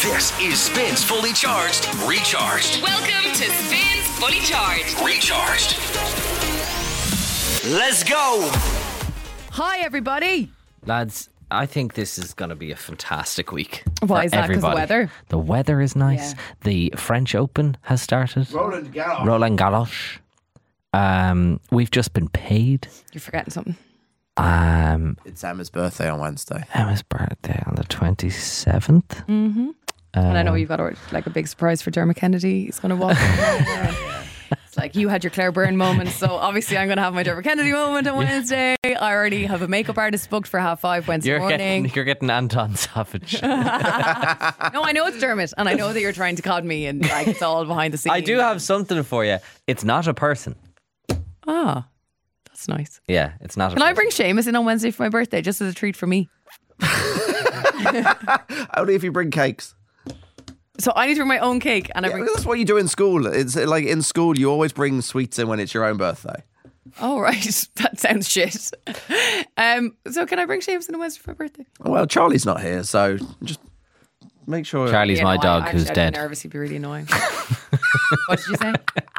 This is Spins Fully Charged, Recharged. Welcome to Spins Fully Charged. Recharged. Let's go. Hi, everybody. Lads, I think this is going to be a fantastic week. Why for is that? 'Cause the everybody. weather? The weather is nice. Yeah. The French Open has started. Roland Garros. Roland Garros. We've just been paid. You're forgetting something. It's Emma's birthday on Wednesday. Emma's birthday on the 27th. Mm-hmm. And I know you've got a big surprise for Dermot Kennedy. He's going to walk in. It's like you had your Claire Byrne moment, so obviously I'm going to have my Dermot Kennedy moment on Wednesday. I already have a makeup artist booked for 5:30 Wednesday morning. You're getting Anton Savage. No, I know it's Dermot, and I know that you're trying to cod me, and like it's all behind the scenes. I do have something for you. It's not a person. Ah, that's nice. Yeah, it's not a Can person. I bring Seamus in on Wednesday for my birthday, just as a treat for me? Only if you bring cakes. So I need to bring my own cake, and I Yeah, bring. that's what you do in school. It's like in school, you always bring sweets in when it's your own birthday. Oh right, that sounds shit. So can I bring Seamus in on Wednesday for my birthday? Well, Charlie's not here, so just make sure. Charlie's my dog who's I'd dead. be nervous. He'd be really annoying. What did you say?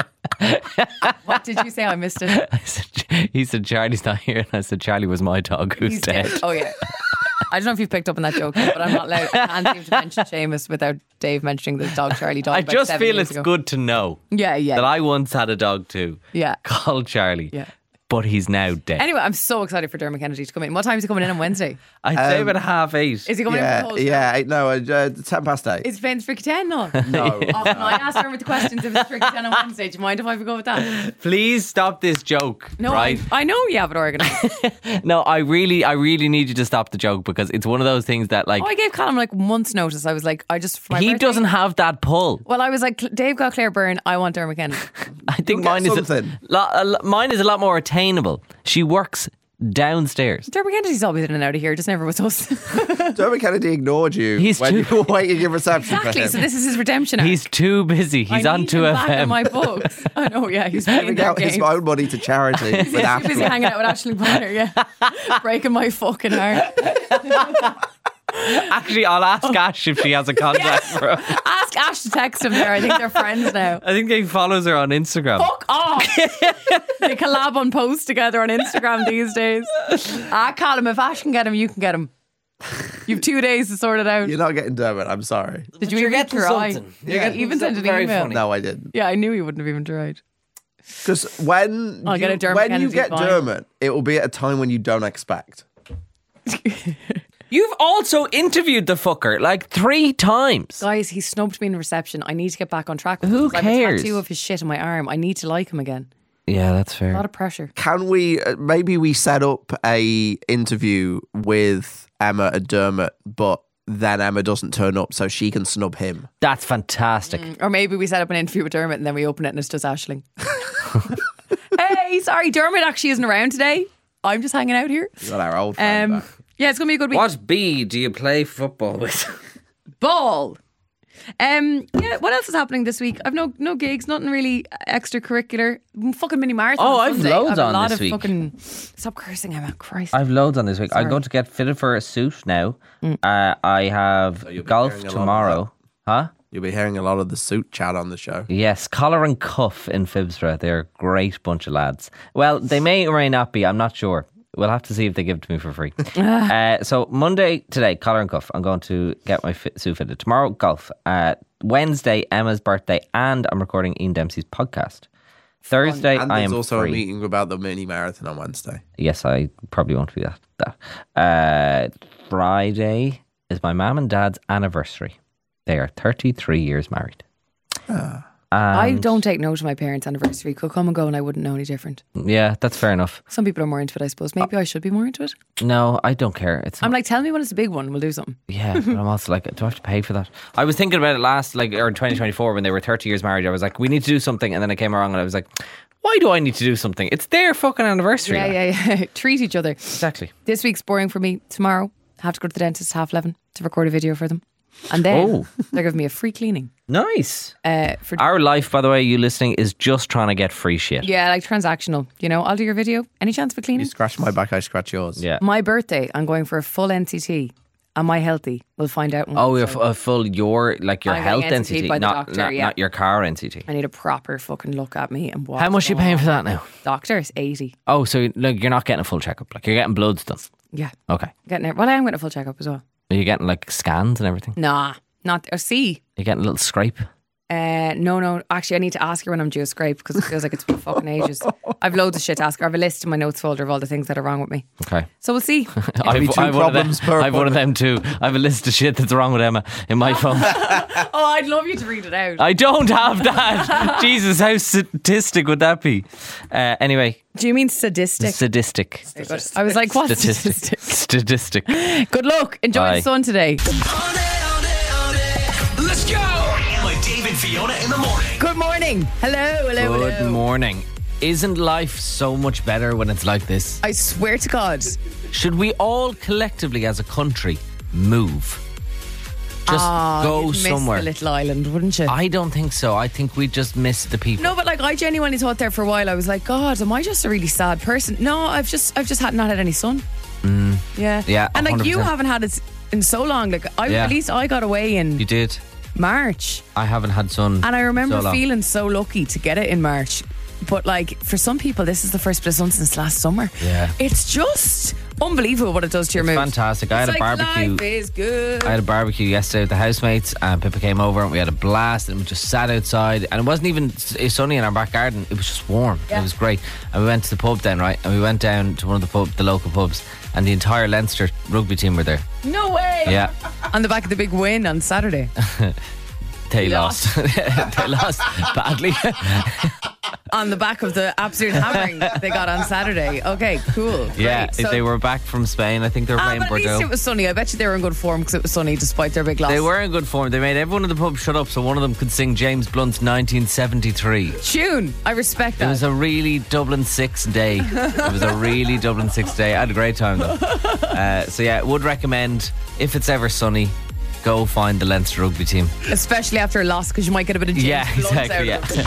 What did you say? I missed it. He said Charlie's not here, and I said Charlie was my dog who's He's dead. Oh yeah. I don't know if you've picked up on that joke, but I'm not allowed. I can't seem to mention Seamus without Dave mentioning the dog Charlie died. I about just 7 feel years it's ago. good to know Yeah, yeah. that I once had a dog too. Yeah. Called Charlie. Yeah. But he's now dead. Anyway, I'm so excited for Dermot Kennedy to come in. What time is he coming in on Wednesday? I'd say about 8:30. Is he coming in for the whole show? Yeah, no, 8:10. Is Ben's Freaky 10 no? No. Oh, no, I asked Dermot the questions if it's Freaky 10 on Wednesday. Do you mind if I go with that? Please stop this joke. No, right? I know you have it organised. No, I really need you to stop the joke because it's one of those things that like Oh, I gave Callum like months' notice. I was like, for my he birthday- doesn't have that pull. Well, I was like, Dave got Claire Byrne. I want Dermot Kennedy. I think You'll mine get is something. mine is a lot more attainable. She works downstairs. Dermot Kennedy's always in and out of here, just never with us. Dermot Kennedy ignored you He's when too- you were waiting in reception for Exactly. him. So this is his redemption arc. He's too busy. He's I on need him back in 2FM. my books. I know. Yeah, he's playing Giving that out his game. own money to charity with He's too busy Ashley. hanging out with Ashley Bonner. Yeah, breaking my fucking heart. Actually, I'll ask Ash if she has a contact for him. Ask Ash to text him there. I think they're friends now. I think he follows her on Instagram. Fuck off. They collab on posts together on Instagram these days. Call him. If Ash can get him, you can get him. You've 2 days to sort it out. You're not getting Dermot, I'm sorry. Did you even try? Yeah. You even sent an very email. funny. No, I didn't. Yeah, I knew he wouldn't have even tried. Because when I'll get a Dermot when Kennedy you get fine. Dermot, it will be at a time when you don't expect. You've also interviewed the fucker like 3 times. Guys, he snubbed me in reception. I need to get back on track. Who I have a cares? tattoo of his shit on my arm. I need to like him again. Yeah, that's A fair. lot of pressure. Can we maybe we set up a interview with Emma and Dermot, but then Emma doesn't turn up so she can snub him? That's fantastic. Or maybe we set up an interview with Dermot and then we open it and it's just Aisling. Hey, sorry, Dermot actually isn't around today. I'm just hanging out here. We got our old friend back. Yeah, it's going to be a good week. What B do you play football with? Ball. Yeah, what else is happening this week? I've no gigs, nothing really extracurricular. Fucking mini marathon. Oh, on I've Sunday. loads I've a on lot this of week. Fucking stop cursing, Emma. Christ. I've loads on this week. I'm Sorry. going to get fitted for a suit now. I have you'll be golf hearing a lot of tomorrow. Huh? You'll be hearing a lot of the suit chat on the show. Yes, Collar and Cuff in Phibsborough. They're a great bunch of lads. Well, they may or may not be. I'm not sure. We'll have to see if they give it to me for free. So Monday, today, Collar and Cuff. I'm going to get my suit fitted. Tomorrow, golf. Wednesday, Emma's birthday, and I'm recording Ian Dempsey's podcast. Thursday, And I there's am also free. a meeting about the mini marathon on Wednesday. Yes, I probably won't be that. Friday is my mum and dad's anniversary. They are 33 years married. I don't take note of my parents' anniversary. Could come and go and I wouldn't know any different. Yeah, that's fair enough. Some people are more into it, I suppose. Maybe I should be more into it. No, I don't care. It's not, I'm like, tell me when it's a big one. We'll do something. yeah, but I'm also like, do I have to pay for that? I was thinking about it or in 2024 when they were 30 years married. I was like, we need to do something, and then I came along and I was like, why do I need to do something? It's their fucking anniversary. Yeah. Treat each other. Exactly. This week's boring for me. Tomorrow, I have to go to the dentist at 11 to record a video for them. And then they're giving me a free cleaning. Nice. For Our life, by the way, you listening, is just trying to get free shit. Yeah, like transactional. You know, I'll do your video. Any chance for You cleaning? scratch my back, I scratch yours. Yeah. My birthday, I'm going for a full NCT. Am I healthy? We'll find out. Oh, your your I'm health getting NCT, NCT'd by the not doctor, yeah. not your car NCT. I need a proper fucking look at me and what. How much are you paying for that now? Doctor's 80. Oh, so like you're not getting a full checkup, like you're getting bloods done. Yeah, Okay, getting it. Well, I am getting a full checkup as well. are you getting like scans and everything? Nah, not. See. You're getting a little scrape. No. Actually, I need to ask her when I'm due a scrape because it feels like it's been fucking ages. I've loads of shit to ask her. I have a list in my notes folder of all the things that are wrong with me. Okay. So we'll see. Maybe two problems per I've one of them too. I have a list of shit that's wrong with Emma in my phone. Oh, I'd love you to read it out. I don't have that. Jesus, how sadistic would that be? Anyway, Do you mean sadistic? sadistic. I was like, what? Statistic. Statistic. Good luck. Enjoy Bye. the sun today. Let's go! Emma, Dave, and Fiona in the morning. Good morning. Hello. Good morning. Isn't life so much better when it's like this? I swear to God. Should we all collectively as a country move? Just go you'd miss somewhere. the little island, wouldn't you? I don't think so. I think we just miss the people. No, but like I genuinely thought there for a while. I was like, God, am I just a really sad person? No, I've just not had any sun. Yeah, Yeah, and like you 100%. haven't had it in so long. Like Yeah. at least I got away in You did. March, I haven't had sun. and I remember so long. feeling so lucky to get it in March. But like for some people, this is the first bit of sun since last summer. Yeah. It's just unbelievable what it does to your mood. Fantastic. I had It's a like, barbecue. Life is good. I had a barbecue yesterday with the housemates, and Pippa came over and we had a blast, and we just sat outside, and it wasn't even sunny in our back garden. It was just warm. Yeah. It was great. And we went to the pub then, right? And we went down to one of the local pubs, and the entire Leinster rugby team were there. No way. Yeah. On the back of the big win on Saturday. They lost. They lost badly. On the back of the absolute hammering they got on Saturday. Okay, cool. Yeah, Great. So- they were back from Spain. I think they were playing but at least Bordeaux. it was sunny. I bet you they were in good form because it was sunny despite their big loss. They were in good form. They made everyone in the pub shut up so one of them could sing James Blunt's 1973. Tune. I respect It that. was a really Dublin 6 day. It was a really Dublin 6 day. I had a great time though. So yeah, would recommend if it's ever sunny, go find the Leinster rugby team. Especially after a loss because you might get a bit of James Yeah, Blunt exactly. out of Yeah. it.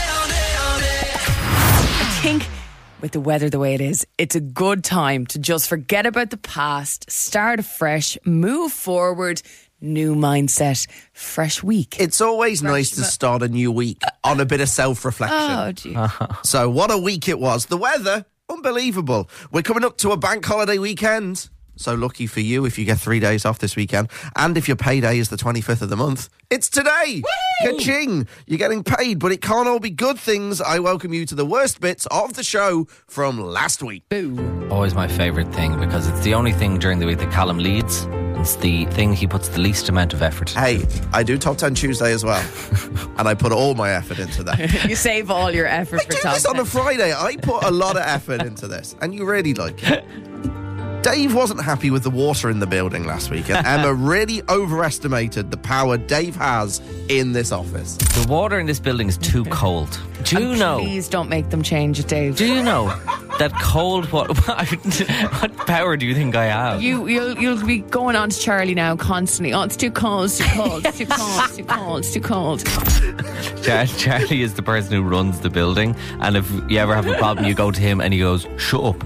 I think with the weather the way it is, it's a good time to just forget about the past, start afresh, move forward, new mindset, fresh week. It's always nice to start a new week on a bit of self-reflection. Oh, gee. So what a week it was. The weather, unbelievable. We're coming up to a bank holiday weekend. So lucky for you if you get 3 days off this weekend. And if your payday is the 25th of the month, it's today. Ka-ching. You're getting paid, but it can't all be good things. I welcome you to the worst bits of the show from last week. Always my favourite thing because it's the only thing during the week that Callum leads. It's the thing he puts the least amount of effort. Hey, I do Top 10 Tuesday as well. And I put all my effort into that. You save all your effort I for do top this on 10. a Friday. I put a lot of effort into this, and you really like it. Dave wasn't happy with the water in the building last week, and Emma really overestimated the power Dave has in this office. The water in this building is too cold. Do you And know? Please don't make them change it, Dave. Do you know that cold water? What power do you think I have? You'll be going on to Charlie now constantly. Oh, it's too cold, it's too cold, it's too cold, it's too cold, it's too cold. Charlie is the person who runs the building, and if you ever have a problem, you go to him and he goes, "Shut up."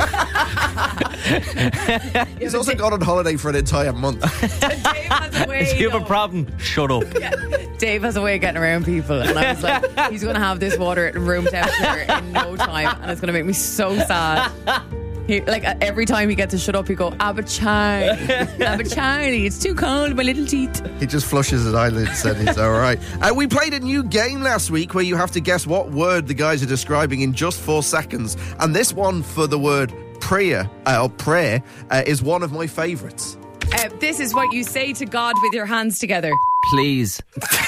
He's also gone on holiday for an entire month. Dave has a way. If you have a though. problem, shut up. Dave has a way of getting around people, and I was like, he's going to have this water at room temperature in no time, and it's going to make me so sad. Like every time he gets to shut up, he go, "Ah, but Charlie, it's too cold, my little teeth." He just flushes his eyelids and he's all right. We played a new game last week where you have to guess what word the guys are describing in just 4 seconds. And this one for the word prayer is one of my favourites. This is what you say to God with your hands together. Please.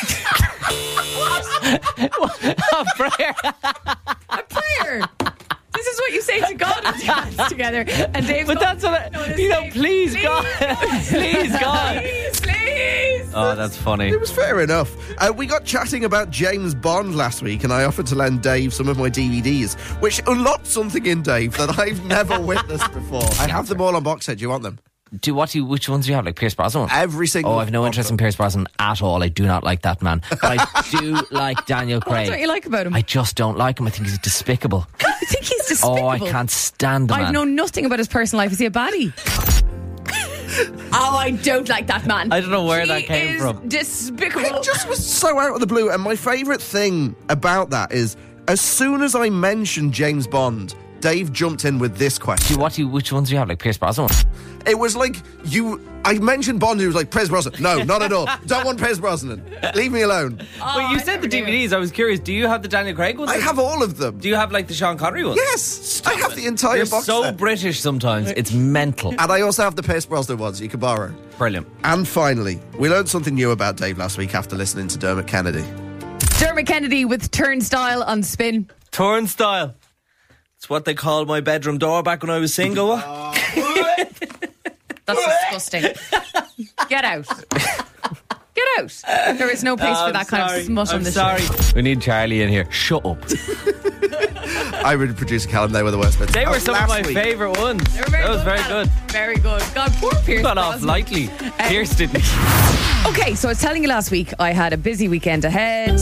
Oh, prayer. A prayer. This is what you say to God with your hands together. And Dave, But that's what please, God. Please, God. Please. Oh, that's funny. It was fair enough. We got chatting about James Bond last week, and I offered to lend Dave some of my DVDs, which unlocked something in Dave that I've never witnessed before. I have them all on box set. Do you want them? Which ones do you have? Like Pierce Brosnan? Every single Oh, I've no one interest of in them. Pierce Brosnan at all. I do not like that man. But I do like Daniel What Craig. don't you like about him? I just don't like him. I think he's despicable. I think he's despicable. Oh, I can't stand the man. I've known nothing about his personal life. Is he a baddie? Oh, I don't like that man. I don't know where He that came is from. Despicable. It just was so out of the blue. And my favourite thing about that is, as soon as I mentioned James Bond, Dave jumped in with this question. Which ones do you have? Like Pierce Brosnan? It was like I mentioned Bond, and he was like, Pierce Brosnan. No, not at all. Don't want Pierce Brosnan. Leave me alone. Well, you said the DVDs. I was curious. Do you have the Daniel Craig ones? I have all of them. Do you have like the Sean Connery ones? Yes, I have the entire You're box so set. British sometimes. It's mental. And I also have the Pierce Brosnan ones you can borrow. Brilliant. And finally, we learned something new about Dave last week after listening to Dermot Kennedy. Dermot Kennedy with Turnstile on Spin. Turnstile. It's what they called my bedroom door back when I was single. That's disgusting. Get out. Get out. There is no place for that kind of smut on the show. We need Charlie in here. Shut up. I would produce Callum. They were the worst bits. They were some of my Last week. favourite ones. They were very That was very Callum. good. Very good. God, poor Pierce. Got off Brosnan. lightly. Pierce didn't. Okay, so I was telling you last week I had a busy weekend ahead.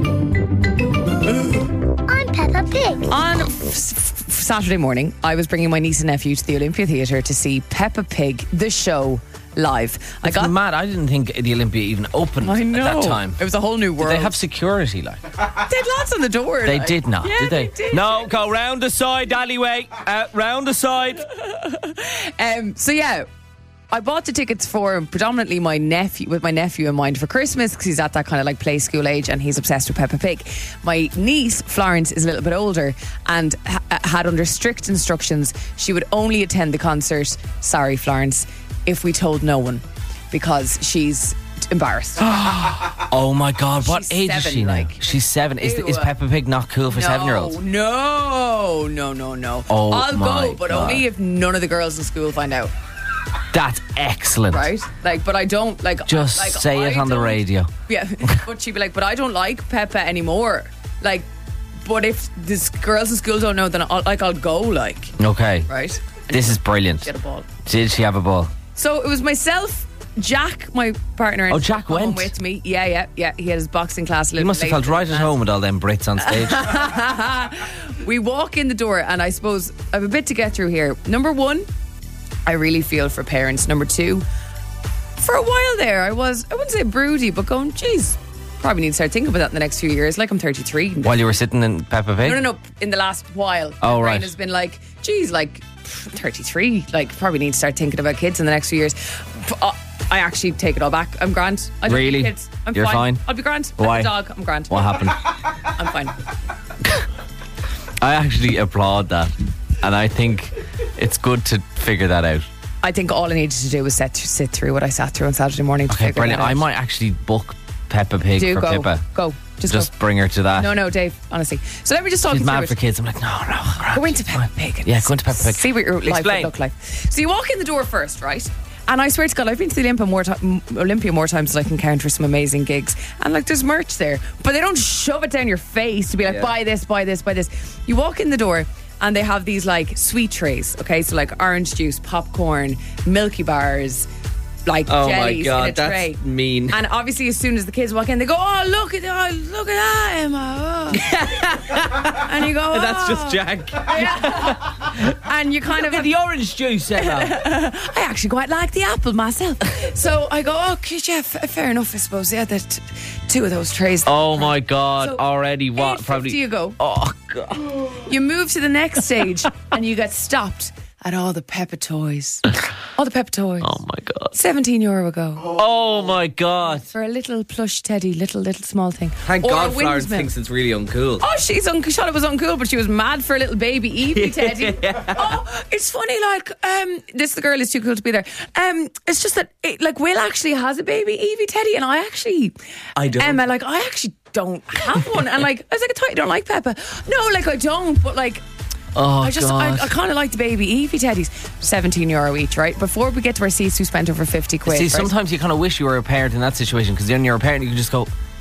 I'm Peppa Pig. On Saturday morning, I was bringing my niece and nephew to the Olympia Theatre to see Peppa Pig, the show, live. It's mad. I didn't think the Olympia even opened I know. at that time. It was a whole new world. Did they have security like? They had lots on the door. They like. did not, Yeah, did they? did. No, go round the side alleyway. Round the side. So yeah, I bought the tickets for predominantly my nephew in mind for Christmas because he's at that kind of like play school age and he's obsessed with Peppa Pig. My niece Florence is a little bit older and had under strict instructions she would only attend the concert. Sorry, Florence, if we told no one, because she's embarrassed. Oh my God! What She's age is 7, she now? like. She's 7. Is Ew. Peppa Pig not cool for 7-year-olds? No. Oh I'll my go, but God. only if none of the girls in school find out. That's excellent. Right? Like, but I don't like. Just like, say it I on the don't- radio. Yeah, but she'd be like, but I don't like Peppa anymore. Like, but if this girls in school don't know, then I'll go. Like, Okay. right? This is brilliant. She had a ball. Did she have a ball? So it was myself, Jack, my partner. and Oh, Jack home went? with me. Yeah. He had his boxing class. A He little must have later felt right than at that. home with all them Brits on stage. We walk in the door, and I suppose I have a bit to get through here. Number one, I really feel for parents. Number two, for a while there, I wouldn't say broody, but going, geez, probably need to start thinking about that in the next few years. Like, I'm 33. While you were sitting in Peppa Pig? No. In the last while, Oh, my brain right. has been like, geez, like 33. Like, probably need to start thinking about kids in the next few years. I actually take it all back. I'm grand. I don't Really? need kids. I'm You're fine? I'll be grand. Why? I'm a dog. I'm grand. What happened? I'm fine. I actually applaud that. And I think it's good to figure that out. I think all I needed to do was sit through what I sat through on Saturday morning to Okay, figure brilliant. that out. I might actually book Peppa Pig Do for go. Pippa. Go. Just Just go. bring her to that. No, Dave, honestly. So let me just talk She's you through mad it. for kids. I'm like, no. Go into Peppa Pig. And Yeah, go into Peppa Pig. See what your life Explain. would look like. So you walk in the door first, right? And I swear to God, I've been to the Olympia more times than I can count for some amazing gigs. And like, there's merch there, but they don't shove it down your face to be like, buy this, buy this, buy this. You walk in the door, and they have these like sweet trays. Okay, so like orange juice, popcorn, Milky Bars, like Oh my jellies God, in a tray. that's mean. And obviously, as soon as the kids walk in, they go, "Oh, look at that, Emma!" Oh. And you go, That's "Oh." just Jack. And you kind of Look at the orange juice, Emma. I actually quite like the apple myself. So I go, okay, yeah, fair enough, I suppose. Yeah, that two of those trays. Oh my God! So, already what? $8.50 you go. Oh God! You move to the next stage and you get stopped at all the Peppa toys. All the Peppa toys. Oh my God! €17 ago Oh my God! for a little plush teddy, little small thing. Thank Or God a Florence windmill. thinks it's really uncool. Oh, she thought it was uncool, but she was mad for a little baby Evie teddy. Oh, it's funny, like, this the girl is too cool to be there. It's just that, Will actually has a baby Evie teddy, and I don't. Emma, like, I actually don't have one. And like, I was like, I thought you don't like Peppa. No, like, I don't, but like, Oh I God! kind of like the baby Evie teddies. €17 each, right? Before we get to our seats, we spent over 50 quid. See, right? sometimes you kind of wish you were a parent in that situation because then you're a parent, you can just go,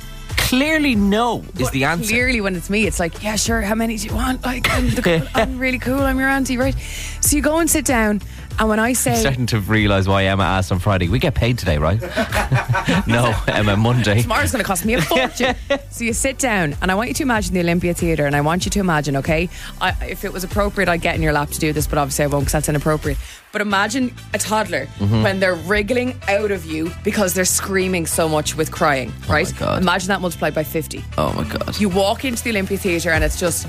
clearly no is the answer. Clearly, when it's me, it's like, yeah, sure, how many do you want? Like, I'm really cool, I'm your auntie, right? So you go and sit down, and when I say... I'm starting to realise why Emma asked on Friday, we get paid today, right? No, Emma, Monday. Tomorrow's going to cost me a fortune. So you sit down, and I want you to imagine the Olympia Theatre, and I want you to imagine, okay, if it was appropriate, I'd get in your lap to do this, but obviously I won't because that's inappropriate. But imagine a toddler when they're wriggling out of you because they're screaming so much with crying, right? my God. Imagine that multiplied by 50. Oh my God. You walk into the Olympia Theatre and it's just...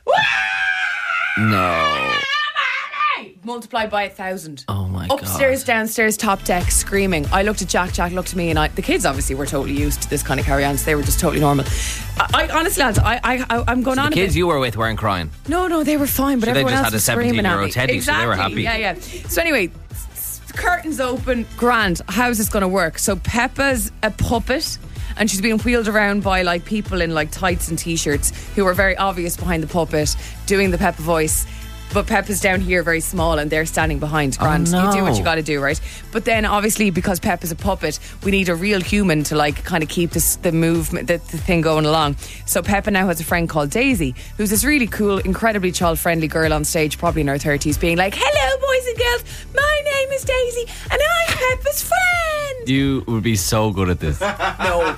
No. multiplied by 1,000. Oh my Upstairs, God. downstairs, top deck, screaming. I looked at Jack looked at me, and the kids obviously were totally used to this kind of carry-on, so they were just totally normal. I honestly, lads, I'm going on The a kids bit. you were with weren't crying. No, they were fine, but So they everyone just else had a was screaming at 17-year-old me. Teddy, so exactly. they were happy. Yeah. So anyway, curtains open, grand. How's this going to work? So Peppa's a puppet, and she's being wheeled around by like people in like tights and t-shirts who are very obvious behind the puppet doing the Peppa voice. But Peppa's down here very small and they're standing behind. Grand. no. You do what you got to do, right? But then obviously because Peppa's a puppet, we need a real human to like kind of keep the movement, the thing going along. So Peppa now has a friend called Daisy, who's this really cool, incredibly child-friendly girl on stage, probably in her 30s, being like, hello boys and girls, my name is Daisy and I'm Peppa's friend. You would be so good at this. No.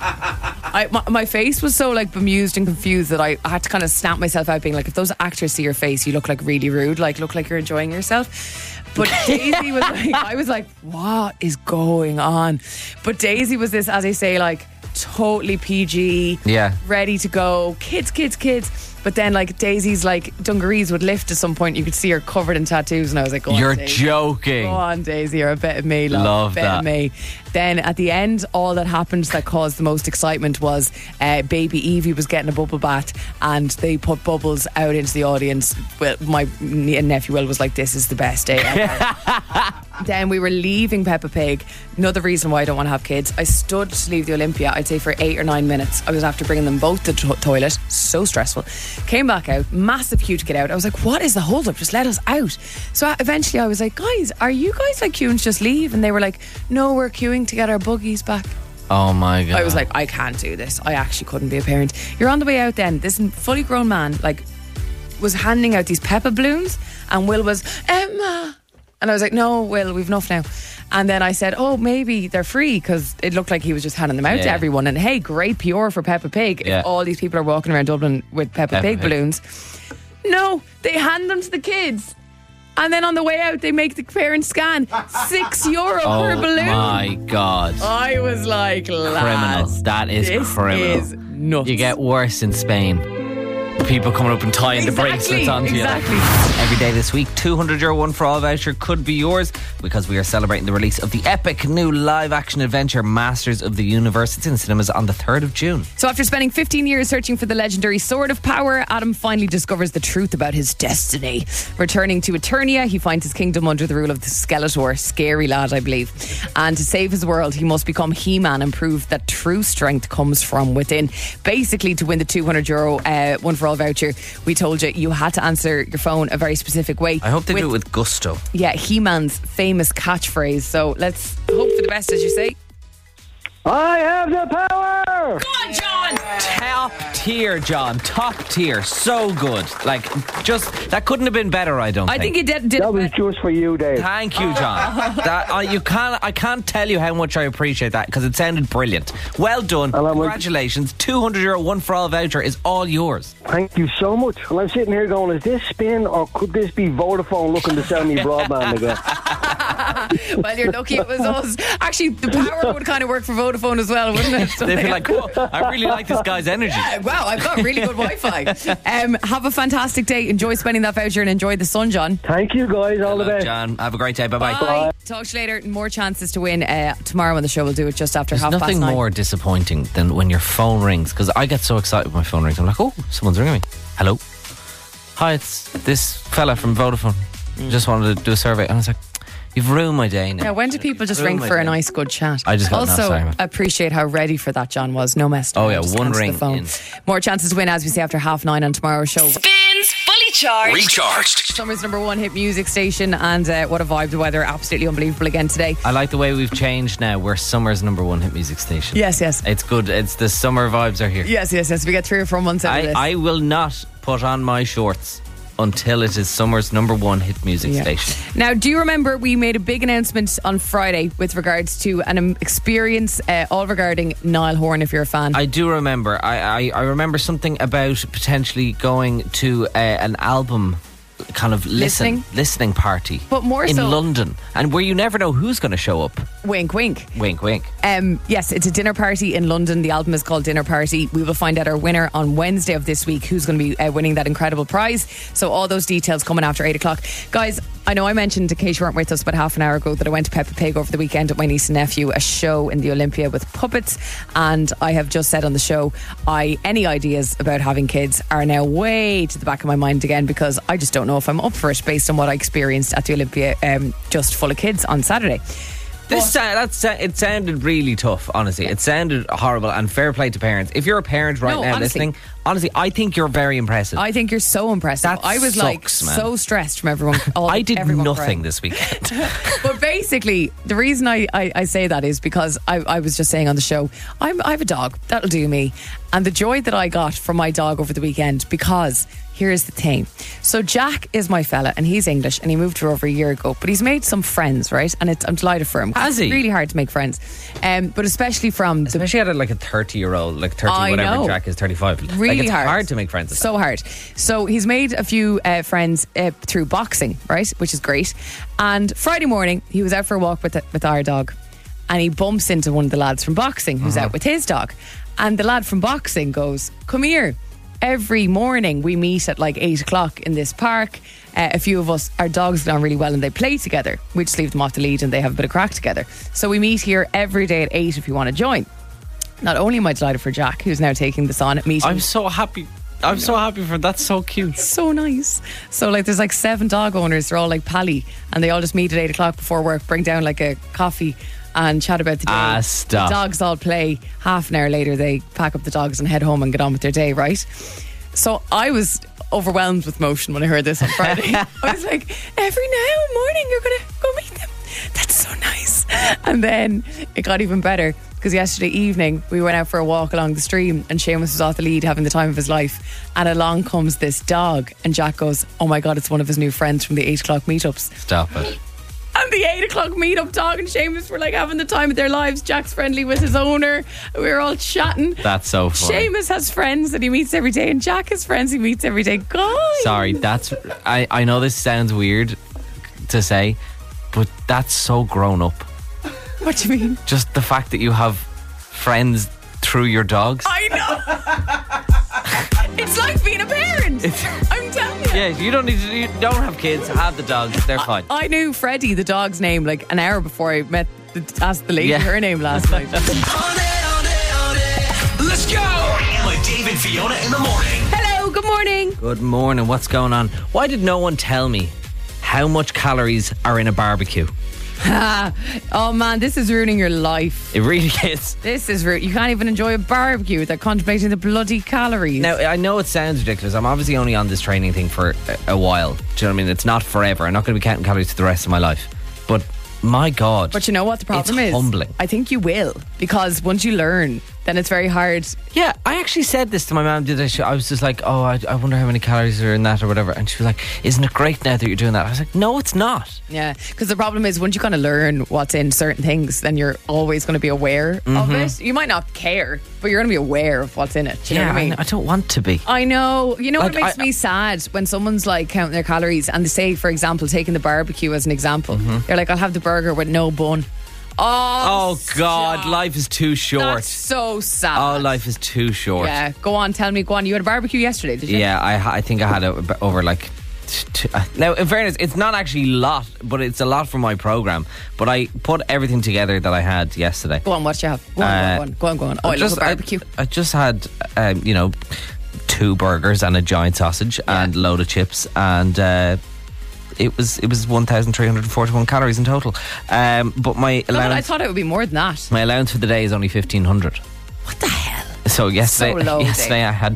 My face was so like bemused and confused that I had to kind of snap myself out, being like, if those actors see your face, you look like really rude, like look like you're enjoying yourself. But Daisy was like, I was like, what is going on? But Daisy was this, as I say, like totally PG, Yeah. ready to go, kids. But then like Daisy's like dungarees would lift at some point, you could see her covered in tattoos, and I was like, go You're on, Daisy. joking. Go on, Daisy, you're a bit of me, Love bit that. of me. Then at the end, all that happened that caused the most excitement was baby Evie was getting a bubble bath, and they put bubbles out into the audience. Well, my nephew Will was like, this is the best day ever. Then we were leaving Peppa Pig. Another reason why I don't want to have kids. I stood to leave the Olympia, I'd say for 8 or 9 minutes. I was after bringing them both to the toilet. So stressful. Came back out, massive queue to get out. I was like, what is the hold up? Just let us out. So eventually I was like, guys, are you guys like queuing to just leave? And they were like, no, we're queuing to get our buggies back. Oh my God. I was like, I can't do this. I actually couldn't be a parent. You're on the way out then. This fully grown man like was handing out these Peppa balloons, and Will was, Emma. And I was like, no, Will, we've enough now. And then I said, oh, maybe they're free, because it looked like he was just handing them out to Yeah. everyone. And hey, great PR for Peppa Pig. Yeah. If all these people are walking around Dublin with Peppa Pig balloons. No, they hand them to the kids. And then on the way out, they make the parents scan. €6 per balloon. Oh my God. I was like, Criminal. lads, That is this criminal. is nuts. You get worse in Spain. People coming up and tying the bracelets onto exactly. you. Every day this week, €200 One for All voucher could be yours, because we are celebrating the release of the epic new live-action adventure Masters of the Universe. It's in cinemas on the 3rd of June. So after spending 15 years searching for the legendary Sword of Power, Adam finally discovers the truth about his destiny. Returning to Eternia, he finds his kingdom under the rule of the Skeletor, scary lad, I believe. And to save his world, he must become He-Man and prove that true strength comes from within. Basically, to win the €200 One for All voucher, we told you had to answer your phone a very specific way. I hope they do it with gusto. Yeah, He-Man's famous catchphrase. So let's hope for the best, as you say. I have the power! Go on, John! Top tier, John. Top tier. So good. Like, just, that couldn't have been better, I don't think. I think he did That was just for you, Dave. Thank you, John. I can't tell you how much I appreciate that, because it sounded brilliant. Well done. And Congratulations. €200 One for All voucher is all yours. Thank you so much. And I'm sitting here going, is this spin or could this be Vodafone looking to sell me broadband again? Well, you're lucky it was us. Actually, the power would kind of work for Vodafone as well, wouldn't it? So They'd be like, oh, I really like this guy's energy. yeah, wow, I've got really good Wi-Fi. Have a fantastic day. Enjoy spending that voucher and enjoy the sun, John. Thank you, guys. All the Hello, best. John. Have a great day. Bye-bye. Bye. Talk to you later. More chances to win tomorrow on the show. We'll do it just after There's nothing 9:30. more disappointing than when your phone rings, because I get so excited when my phone rings. I'm like, oh, someone's ringing me. Hello. Hi, it's this fella from Vodafone. Just wanted to do a survey. And I was like, you've ruined my day now. Yeah, when do people just Ruined ring my for a day. nice, good chat? I just got also sorry, man. appreciate how ready for that John was. No mess. Oh, yeah, Just one answer the ring phone. in. More chances to win, as we say, after 9:30 on tomorrow's show. Spins Fully Charged. Recharged. Summer's number one hit music station, and what a vibe. The weather, absolutely unbelievable again today. I like the way we've changed now. We're summer's number one hit music station. Yes. It's good. It's the summer vibes are here. Yes. We get 3 or 4 months out of this. I will not put on my shorts until it is summer's number one hit music station. Now, do you remember we made a big announcement on Friday with regards to an experience all regarding Niall Horan, if you're a fan? I do remember. I remember something about potentially going to an album kind of listening party, but more in so London, and where you never know who's going to show up. Wink, wink. Wink, wink. Yes, it's a dinner party in London. The album is called Dinner Party. We will find out our winner on Wednesday of this week, who's going to be winning that incredible prize. So all those details coming after 8 o'clock. Guys, I know I mentioned, in case you weren't with us about half an hour ago, that I went to Peppa Pig over the weekend with my niece and nephew, a show in the Olympia with puppets. And I have just said on the show, any ideas about having kids are now way to the back of my mind again, because I just don't know if I'm up for it based on what I experienced at the Olympia, just full of kids on Saturday. It sounded really tough, honestly. It sounded horrible, and fair play to parents. If you're a parent now listening, honestly, I think you're very impressive. I think you're so impressive. I was man. So stressed from everyone. I did nothing this weekend. But basically, the reason I say that is because I was just saying on the show, I have a dog. That'll do me. And the joy that I got from my dog over the weekend, because here's the thing. So Jack is my fella, and he's English, and he moved here over a year ago, but he's made some friends, right? And I'm delighted for him. Has he? It's really hard to make friends. But especially from... Especially at like a 30-year-old, like 30 I whatever, know. Jack is 35. Really it's hard to make friends. So hard. So he's made a few friends through boxing, right? Which is great. And Friday morning, he was out for a walk with our dog, and he bumps into one of the lads from boxing who's out with his dog. And the lad from boxing goes, "Come here. Every morning we meet at like 8 o'clock in this park. A few of us, our dogs get on really well and they play together. We just leave them off the lead and they have a bit of crack together. So we meet here every day at 8 if you want to join." Not only am I delighted for Jack, who's now taking this on at meeting. I'm so happy. I'm so happy for that's so cute. So nice. So like there's like 7 dog owners, they're all like pally, and they all just meet at 8 o'clock before work, bring down like a coffee and chat about the day. Stop. The dogs all play. Half an hour later they pack up the dogs and head home and get on with their day, right? So I was overwhelmed with emotion when I heard this on Friday. I was like, every morning you're going to go meet them. That's so nice. And then it got even better, because yesterday evening we went out for a walk along the stream and Seamus was off the lead having the time of his life, and along comes this dog and Jack goes, "Oh my God, it's one of his new friends from the 8 o'clock meetups." Stop it. And the 8 o'clock meetup dog and Seamus were like having the time of their lives. Jack's friendly with his owner. We were all chatting. That's so funny. Seamus has friends that he meets every day, and Jack has friends he meets every day. Guys. Sorry, I know this sounds weird to say, but that's so grown up. What do you mean? Just the fact that you have friends through your dogs. I know. It's like being a parent. I'm telling you. Yeah, you don't have kids, have the dogs, they're fine. I knew Freddie, the dog's name, like an hour before I asked the lady her name last night. Let's go! With Dave and Fiona in the morning. Hello, good morning. Good morning, what's going on? Why did no one tell me how much calories are in a barbecue? Oh man, this is ruining your life. It really is. This is you can't even enjoy a barbecue without contemplating the bloody calories. Now, I know it sounds ridiculous. I'm obviously only on this training thing for a while. Do you know what I mean? It's not forever. I'm not going to be counting calories for the rest of my life. But my God. But you know what the problem is? Humbling. I think you will, because once you learn, then it's very hard. Yeah, I actually said this to my mum the other day. I was just like, oh, I wonder how many calories are in that or whatever. And she was like, isn't it great now that you're doing that? I was like, no, it's not. Yeah, because the problem is once you kind of learn what's in certain things, then you're always going to be aware of it. You might not care, but you're going to be aware of what's in it. Do you know what I mean? I don't want to be. I know. You know Like, what makes me sad? When someone's like counting their calories and they say, for example, taking the barbecue as an example, they're like, I'll have the burger with no bun. Oh God, stop. Life is too short. That's so sad. Oh, life is too short. Yeah, go on, tell me. Go on, you had a barbecue yesterday, did you? Yeah, I think I had over like... Now, in fairness, it's not actually a lot, but it's a lot for my programme. But I put everything together that I had yesterday. Go on, what did you have? Go on. Oh, I love a barbecue. I just had, 2 burgers and a giant sausage and a load of chips, and it was 1,341 calories in total. But my allowance... I thought it would be more than that. My allowance for the day is only 1,500. What the hell? So yesterday, low, I had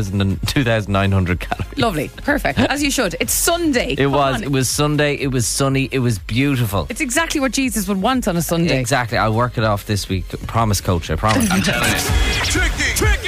2,900 calories. Lovely. Perfect. As you should. It's Sunday. It was Sunday. It was sunny. It was beautiful. It's exactly what Jesus would want on a Sunday. Exactly. I'll work it off this week. Promise, coach. I promise. I'm telling you. Tricky.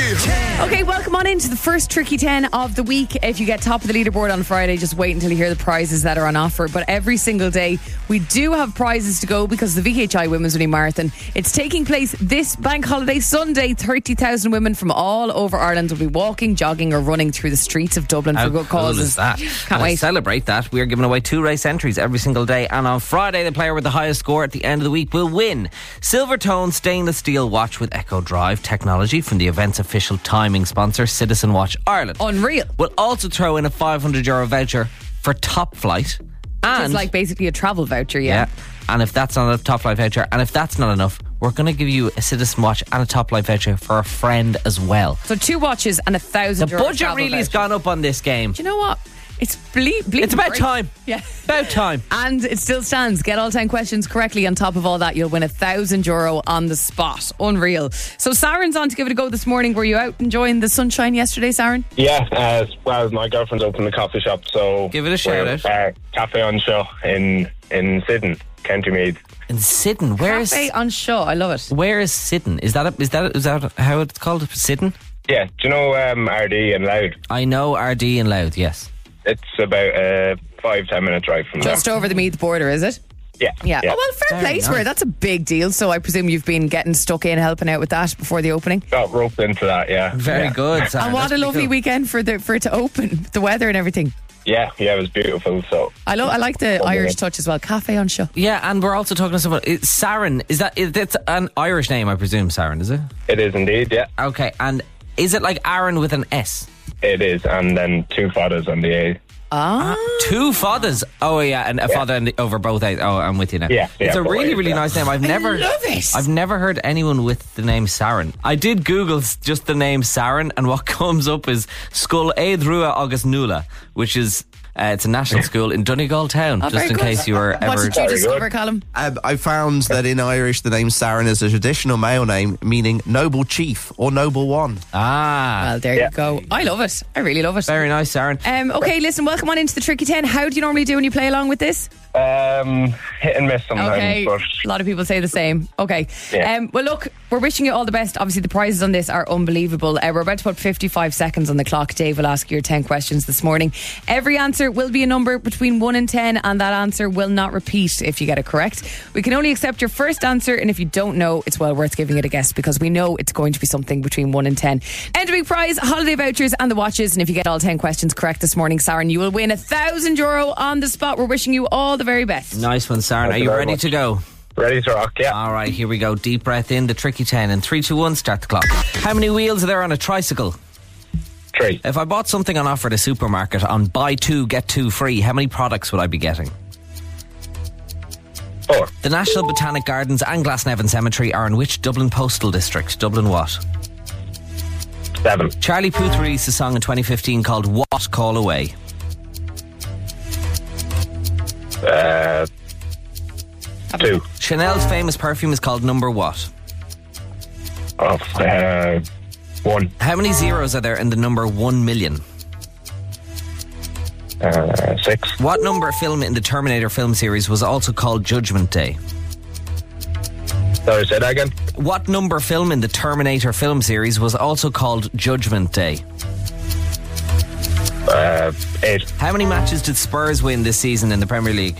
Okay, welcome on into the first Tricky 10 of the week. If you get top of the leaderboard on Friday, just wait until you hear the prizes that are on offer. But every single day, we do have prizes to go because the VHI Women's Running Marathon, it's taking place this bank holiday Sunday. 30,000 women from all over Ireland will be walking, jogging or running through the streets of Dublin for good How cool causes. is that? Can't wait. To celebrate that, we are giving away 2 race entries every single day. And on Friday, the player with the highest score at the end of the week will win Silvertone stainless steel watch with Echo Drive technology from the event's official timing sponsor, Citizen Watch Ireland. Unreal. We'll also throw in a €500 voucher for Top Flight. And It's like basically a travel voucher, yeah. And if that's not a Top Flight voucher, and if that's not enough, we're going to give you a Citizen Watch and a Top Flight voucher for a friend as well. So 2 watches and €1,000 The budget travel really has voucher. gone up on this game. Do you know what? It's It's about time. Yeah. About time. And it still stands. Get all 10 questions correctly. On top of all that, you'll win €1,000 on the spot. Unreal. So Saren's on to give it a go this morning. Were you out enjoying the sunshine yesterday, Saren? Yeah, well, my girlfriend's opened a coffee shop, so Give it a shout out. Cafe on Show in Sidon, County Meath. In Sidon, Cafe on Shaw. I love it. Where is Sidon? Is that how it's called? Sidon? Yeah, do you know RD and Loud? I know RD and Loud. Yes. It's about a 5-10 minute drive from Just there. over the Meath border, is it? Yeah. Yeah. Oh, well, fair Very play to her. nice. That's a big deal. So I presume you've been getting stuck in helping out with that before the opening. Got roped into that, yeah. Very Yeah. good. Sarah. And what That's a pretty lovely cool. weekend for it to open. The weather and everything. Yeah, it was beautiful, so... I like the Irish touch as well. Cafe on Shaw. Yeah, and we're also talking to someone. Saren, it's an Irish name, I presume, Saren, is it? It is indeed, yeah. Okay, and is it like Aaron with an S? It is, and then 2 fathers on the A. Ah. 2 fathers. Oh yeah, and a father over both A's. Oh, I'm with you now. Yeah, it's a both really, A's, really yeah. nice name. I've never heard anyone with the name Saren. I did Google just the name Saren, and what comes up is Scoil Éadrua agus Nula, which is it's a national school in Donegal town. Oh, just very in good. case you were What ever. did you discover, good. Callum? I found that in Irish, the name Saren is a traditional male name meaning noble chief or noble one. Well, there you go. I love it. I really love it. Very nice, Saren. Okay, listen, welcome on into the Tricky 10. How do you normally do when you play along with this? Hit and miss sometimes, Okay, but... a lot of people say the same. Okay. Yeah. Well, look, we're wishing you all the best. Obviously, the prizes on this are unbelievable. We're about to put 55 seconds on the clock. Dave will ask you your 10 questions this morning. Every answer will be a number between 1 and 10, and that answer will not repeat if you get it correct. We can only accept your first answer, and if you don't know, it's well worth giving it a guess because we know it's going to be something between 1 and 10. Entering prize, holiday vouchers and the watches, and if you get all 10 questions correct this morning, Saren, you will win €1,000 on the spot. We're wishing you all the very best. Nice one, Saren. Are Thank you you very ready much. to go? Ready to rock, yeah. All right, here we go. Deep breath in, the Tricky 10, and 3, 2, 1, start the clock. How many wheels are there on a tricycle? 3. If I bought something on offer at a supermarket on buy 2, get 2 free, how many products would I be getting? 4. The National Botanic Gardens and Glasnevin Cemetery are in which Dublin postal district? Dublin what? 7. Charlie Puth released a song in 2015 called What Call Away? 2. Chanel's famous perfume is called Number what? 1. How many zeros are there in the number 1 million? 6. What number film in the Terminator film series was also called Judgment Day? Sorry, say that again. What number film in the Terminator film series was also called Judgment Day? 8. How many matches did Spurs win this season in the Premier League?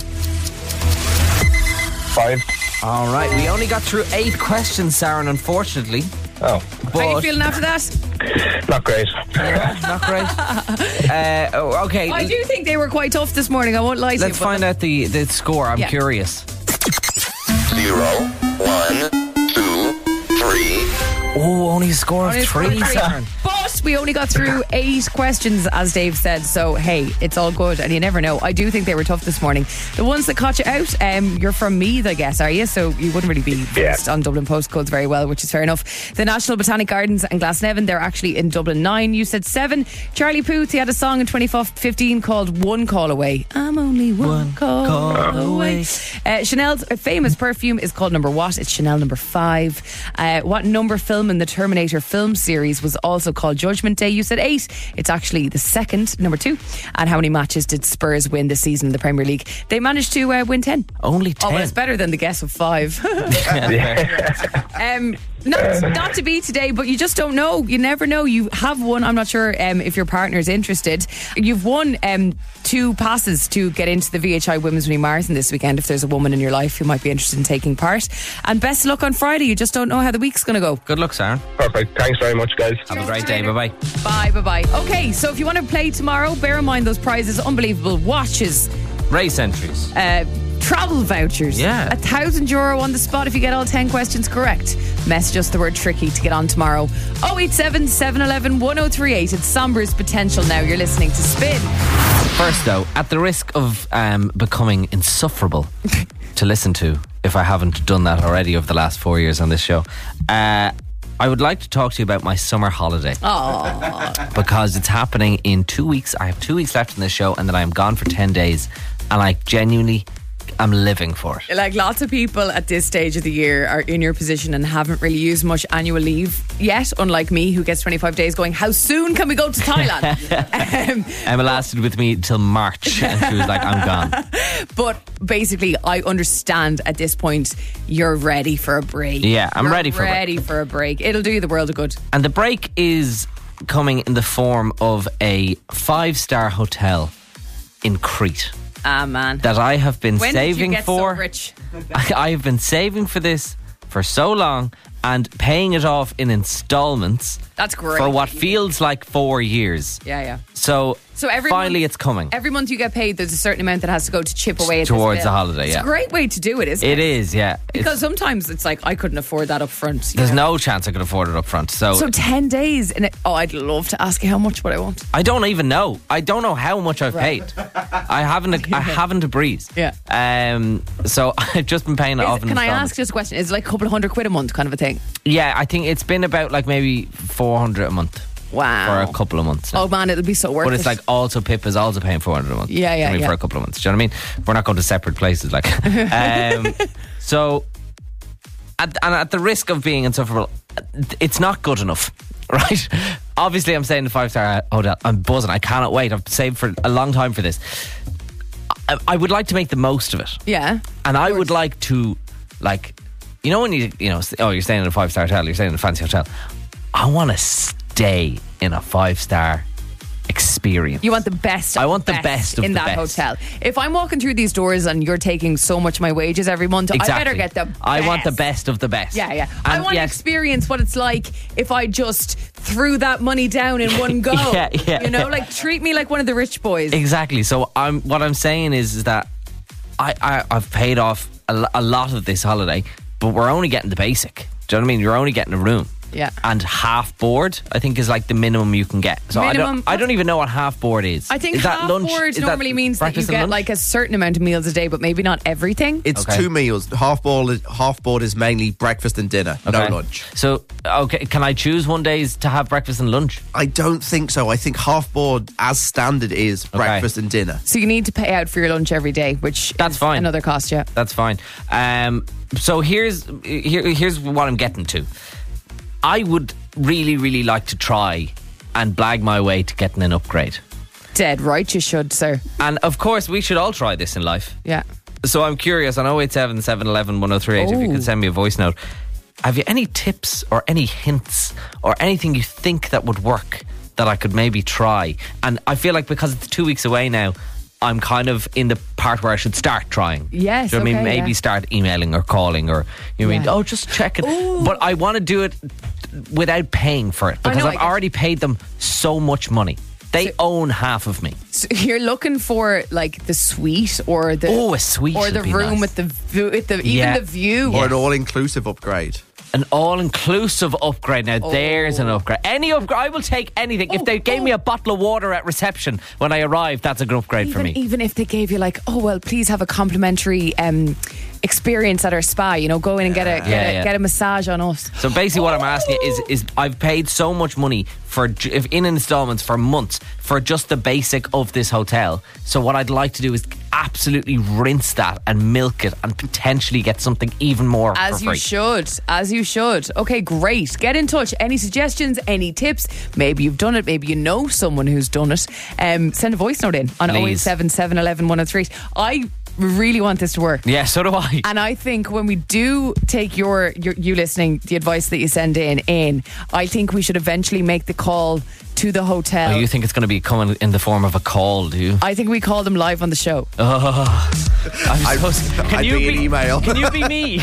5. All right, we only got through 8 questions, Saren, unfortunately. Oh, How are you But feeling after that? not great. not great. Okay, I do think they were quite tough this morning. I won't lie to you. let's find out the score. I'm Yeah. curious. 0, 1, 2, 3. Oh, only a score of 3, Saren. But But we only got through 8 questions, as Dave said. So, hey, it's all good. And you never know. I do think they were tough this morning. The ones that caught you out, you're from Meath, I guess, are you? So you wouldn't really be versed on Dublin postcodes very well, which is fair enough. The National Botanic Gardens and Glasnevin, they're actually in Dublin 9. You said 7. Charlie Puth, he had a song in 2015 called One Call Away. I'm only one call away. Chanel's famous perfume is called Number What? It's Chanel number 5. What number film in the Terminator film series was also called Judgment Day? You said 8. It's actually the second, number 2. And how many matches did Spurs win this season in the Premier League? They managed to win 10. Only 10. Oh, well, it's better than the guess of 5. Not to be today, but you just don't know. You never know. You have won. I'm not sure if your partner is interested. You've won 2 passes to get into the VHI Women's Mini Marathon this weekend if there's a woman in your life who might be interested in taking part. And best of luck on Friday. You just don't know how the week's going to go. Good luck, Sarah. Perfect. Thanks very much, guys. Have a great day. Bye-bye. Bye. Okay, so if you want to play tomorrow, bear in mind those prizes. Unbelievable watches. Race entries. Travel vouchers. Yeah. €1,000 on the spot if you get all 10 questions correct. Message us the word tricky to get on tomorrow. 087 711 1038. It's Sombra's Potential now. You're listening to Spin. First, though, at the risk of becoming insufferable to listen to, if I haven't done that already over the last 4 years on this show, I would like to talk to you about my summer holiday. Aww. Because it's happening in 2 weeks. I have 2 weeks left in this show, and then I'm gone for 10 days. And I genuinely am living for it. Like lots of people at this stage of the year are in your position and haven't really used much annual leave yet, unlike me, who gets 25 days going, how soon can we go to Thailand? Emma lasted with me till March and she was like, I'm gone. But basically, I understand at this point you're ready for a break. Yeah, I'm ready for a break. It'll do you the world of good. And the break is coming in the form of a 5-star hotel in Crete. Ah, man. That I have been when saving did you get for. So rich? I have been saving for this for so long and paying it off in installments. That's great. For what feels like 4 years. Yeah. So finally it's coming. Every month you get paid, there's a certain amount that has to go to chip away at towards this the holiday. It's a great way to do it, isn't it? It is, yeah. Because sometimes it's like I couldn't afford that up front. There's no chance I could afford it up front. So 10 days. I'd love to ask you how much, but I won't. I don't even know. I don't know how much I've paid. I haven't a breeze. Yeah. So I've just been paying it off in Can I installments. ask just a question? Is it like a couple of £100 a month kind of a thing? Yeah, I think it's been about like maybe 400 a month. Wow. For a couple of months now. Oh man, it'll be so worth it. But it's like also Pippa's also paying 400 a month. Yeah. For a couple of months. Do you know what I mean? We're not going to separate places like. So at the risk of being insufferable, it's not good enough, right? Obviously I'm staying in a 5-star hotel. I'm buzzing. I cannot wait. I've saved for a long time for this. I would like to make the most of it. Yeah. And I would like to, like, you know when you're staying in a 5-star hotel, you're staying in a fancy hotel. I want to stay in a 5-star experience. You want the best. I want the best of in the that best. hotel. If I'm walking through these doors and you're taking so much of my wages every month, Exactly. I better get the best. I want the best of the best. Yeah. I want to experience what it's like if I just threw that money down in one go. Yeah. You know, like treat me like one of the rich boys. Exactly. So what I'm saying is that I've paid off a lot of this holiday, but we're only getting the basic. Do you know what I mean? You're only getting a room. Yeah. And half board, I think, is like the minimum you can get. So I don't even know what half board is. I think is half that lunch? board Is normally means that you breakfast and get lunch? like a certain amount of meals a day, but maybe not everything. It's 2 meals. Half board is mainly breakfast and dinner, no lunch. So, can I choose one days to have breakfast and lunch? I don't think so. I think half board, as standard, is breakfast and dinner. So you need to pay out for your lunch every day, which That's is fine. another cost, yeah. That's fine. So here's what I'm getting to. I would really, really like to try and blag my way to getting an upgrade. Dead right, you should, sir. And of course, we should all try this in life. Yeah. So I'm curious on 087 711 1038 if you could send me a voice note. Have you any tips or any hints or anything you think that would work that I could maybe try? And I feel like because it's 2 weeks away now, I'm kind of in the part where I should start trying. Yes, Do you know what I mean? okay, Maybe yeah. start emailing or calling or, you know what I mean? Oh, just check it. Ooh. But I want to do it without paying for it because I I've get already paid them so much money. They own half of me. So you're looking for like the suite or the a suite or the would be room nice. with the view, the view. Or an all-inclusive upgrade. An all-inclusive upgrade. Now, there's an upgrade. Any upgrade, I will take anything. If they gave me a bottle of water at reception when I arrived, that's a good upgrade for me. Even if they gave you like, please have a complimentary experience at our spa. You know, go in and get a massage on us. So basically, what I'm asking is I've paid so much money in installments for months for just the basic of this hotel. So what I'd like to do is absolutely rinse that and milk it and potentially get something even more for free. As you should. Okay, great. Get in touch. Any suggestions, any tips? Maybe you've done it. Maybe you know someone who's done it. Send a voice note in on 087 711 103. I really want this to work. Yeah, so do I. And I think when we do take you listening, the advice that you send in, I think we should eventually make the call to the hotel. Oh, you think it's going to be coming in the form of a call, do you? I think we call them live on the show. Can you be an email? Can you be me?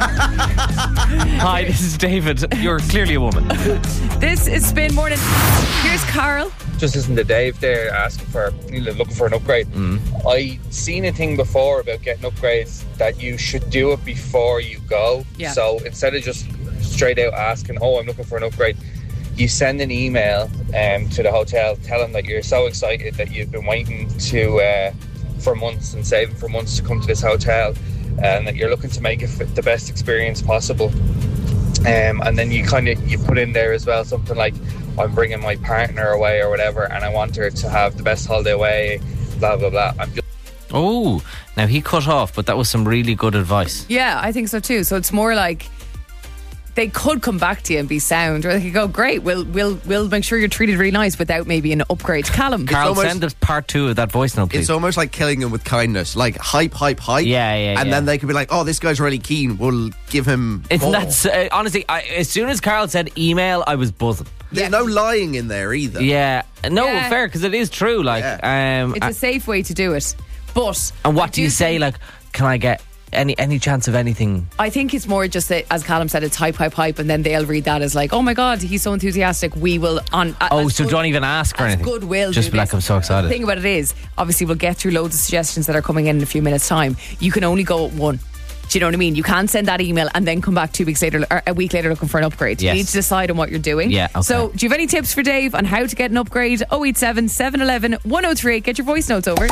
Hi, this is David. You're clearly a woman. This is Spin Morning. Here's Carl. Just listening to Dave there looking for an upgrade. I seen a thing before about getting upgrades that you should do it before you go. Yeah. So instead of just straight out asking, I'm looking for an upgrade, you send an email to the hotel, tell them that you're so excited that you've been waiting for months and saving for months to come to this hotel, and that you're looking to make it the best experience possible. And then you put in there as well something like, I'm bringing my partner away or whatever, and I want her to have the best holiday away, blah blah blah. Now he cut off, but that was some really good advice. Yeah, I think so too. So it's more like they could come back to you and be sound, or they could go, great, we'll make sure you're treated really nice without maybe an upgrade. Callum, Carl, send us part 2 of that voice note, please. It's almost like killing him with kindness, like hype. And then they could be like, this guy's really keen, we'll give him more. Honestly, as soon as Carl said email, I was buzzing. There's no lying in there either. Yeah, fair, because it is true. Like, it's a safe way to do it. But what do you say? Like, can I get any chance of anything? I think it's more just that, as Callum said, it's hype, and then they'll read that as like, oh my god, he's so enthusiastic. We will don't even ask for anything. Goodwill, just be like, I'm so excited. The thing about it is, obviously, we'll get through loads of suggestions that are coming in a few minutes' time. You can only go at one. Do you know what I mean? You can't send that email and then come back 2 weeks later or a week later looking for an upgrade. Yes. You need to decide on what you're doing. Yeah, okay. So, do you have any tips for Dave on how to get an upgrade? 087 711 103. Get your voice notes over.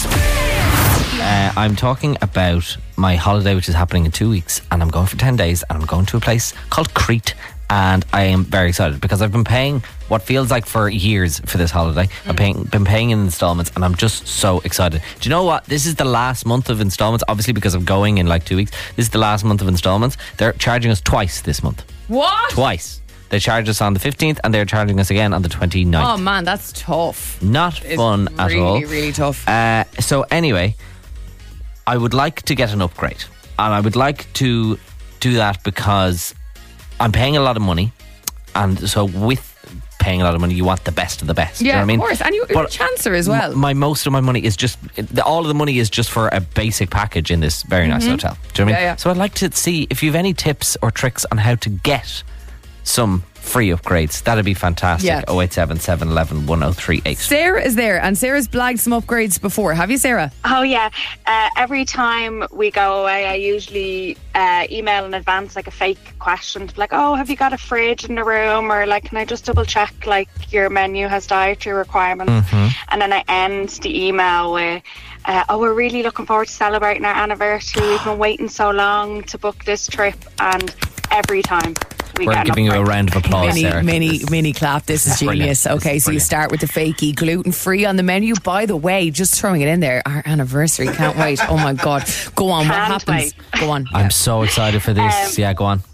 I'm talking about my holiday, which is happening in 2 weeks, and I'm going for 10 days, and I'm going to a place called Crete. And I am very excited because I've been paying what feels like for years for this holiday. I've been paying in installments, and I'm just so excited. Do you know what? This is the last month of installments, obviously, because I'm going in like 2 weeks. This is the last month of installments. They're charging us twice this month. What? Twice. They charged us on the 15th, and they're charging us again on the 29th. Oh man, that's tough. Not fun at all. Really, really tough. So anyway, I would like to get an upgrade, and I would like to do that because I'm paying a lot of money, and so with paying a lot of money, you want the best of the best. Yeah, you know what I mean? Of course, and you're a chancer as well. Most of my money is just, all of the money is just for a basic package in this very nice hotel. Do you know what I mean? Yeah. So I'd like to see if you have any tips or tricks on how to get some free upgrades. That'd be fantastic. Yeah. 087 711 1038. Sarah is there, and Sarah's blagged some upgrades before. Have you, Sarah? Oh yeah. Every time we go away, I usually email in advance like a fake question to be like, have you got a fridge in the room, or like, can I just double check like your menu has dietary requirements? And then I end the email with, we're really looking forward to celebrating our anniversary. We've been waiting so long to book this trip, and every time we're giving you a round of applause, Sarah. Mini clap. This is genius. Okay, so you start with the fakey, gluten free on the menu. By the way, just throwing it in there, our anniversary. Can't wait. Oh my god. Go on. What happens? Go on. I'm so excited for this. Go on.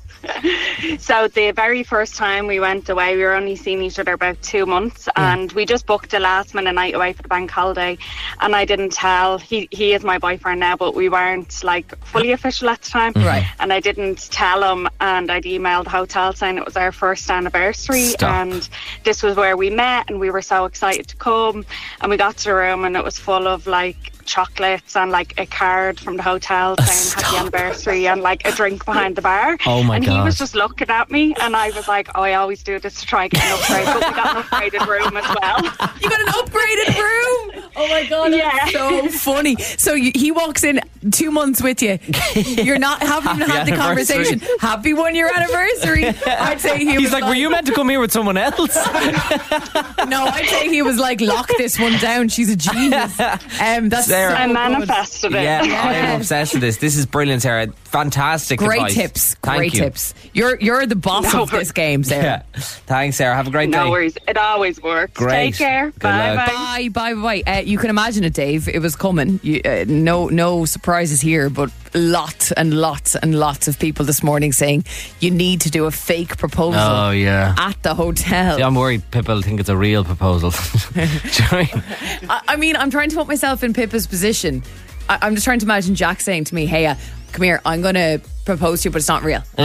So the very first time we went away, we were only seeing each other about 2 months, and we just booked a last minute night away for the bank holiday, and I didn't tell, he is my boyfriend now, but we weren't like fully official at the time, right? And I didn't tell him, and I'd emailed the hotel saying it was our first anniversary. And this was where we met, and we were so excited to come, and we got to the room and it was full of like chocolates and like a card from the hotel saying happy anniversary and like a drink behind the bar. Oh my God. He was just looking at me, and I was like, I always do this to try and get an upgrade, but we got an upgraded room as well. You got an upgraded room? Oh my God, that's so funny. So he walks in, 2 months with you. You're not haven't even had the conversation. Happy 1 year anniversary. I'd say he's like, were you meant to come here with someone else? No, I'd say he was like, lock this one down. She's a genius. That's Sarah. I manifested it. Yeah, I'm obsessed with this. This is brilliant, Sarah. Fantastic Great advice. tips. Thank Great you. tips. You're the boss of this game, Sarah. Yeah. Thanks, Sarah. Have a great day. No worries. It always works. Great. Take care. Good Bye. luck. Bye. You can imagine it, Dave. It was coming. No surprises here, but lots and lots and lots of people this morning saying you need to do a fake proposal. Oh, yeah. At the hotel. See, I'm worried people think it's a real proposal. Do you know what I mean? I mean, I'm trying to put myself in Pippa's position. I'm just trying to imagine Jack saying to me, hey, come here, I'm going to propose to you, but it's not real. So,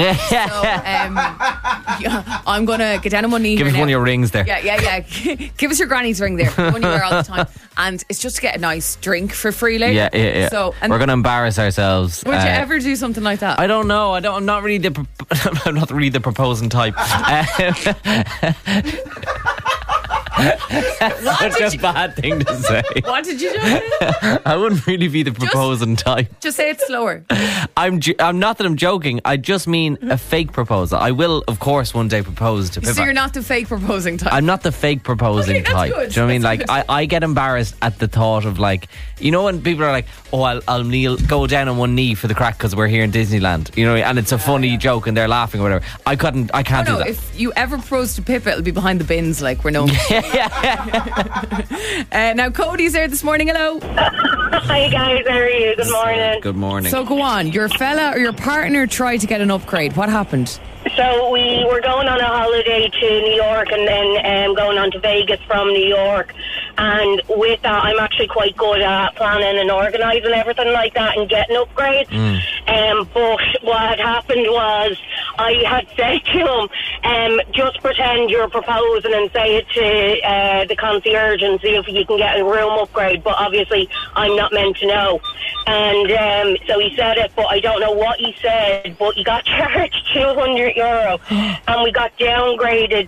I'm going to get down on one knee. Give us one of your rings there. Yeah. Give us your granny's ring there, the one you wear all the time. And it's just to get a nice drink for free later. Yeah. So, we're going to embarrass ourselves. Would you ever do something like that? I don't know. I'm not really the proposing type. Such a bad thing to say. What did you do? I wouldn't really be the proposing type. Just say it slower. I'm not that I'm joking. I just mean a fake proposal. I will, of course, one day propose to Pippa. So you're not the fake proposing type? I'm not the fake proposing type. Good. Do you know what I mean? Like, I get embarrassed at the thought of, like, you know, when people are like, oh, I'll go down on one knee for the crack because we're here in Disneyland, you know, and it's a funny joke and they're laughing or whatever. I can't do that. If you ever propose to Pippa, it'll be behind the bins, like we're known. Now Cody's there this morning. Hello. Hi guys, how are you? Good morning. Good morning. So go on. Your fella or your partner tried to get an upgrade. What happened? So we were going on a holiday to New York and then going on to Vegas from New York. And with that, I'm actually quite good at planning and organising everything like that and getting upgrades. But what had happened was I had said to him, just pretend you're proposing and say it to the concierge and see if you can get a room upgrade. But obviously, I'm not meant to know. And so he said it, but I don't know what he said. But he got charged €200, and we got downgraded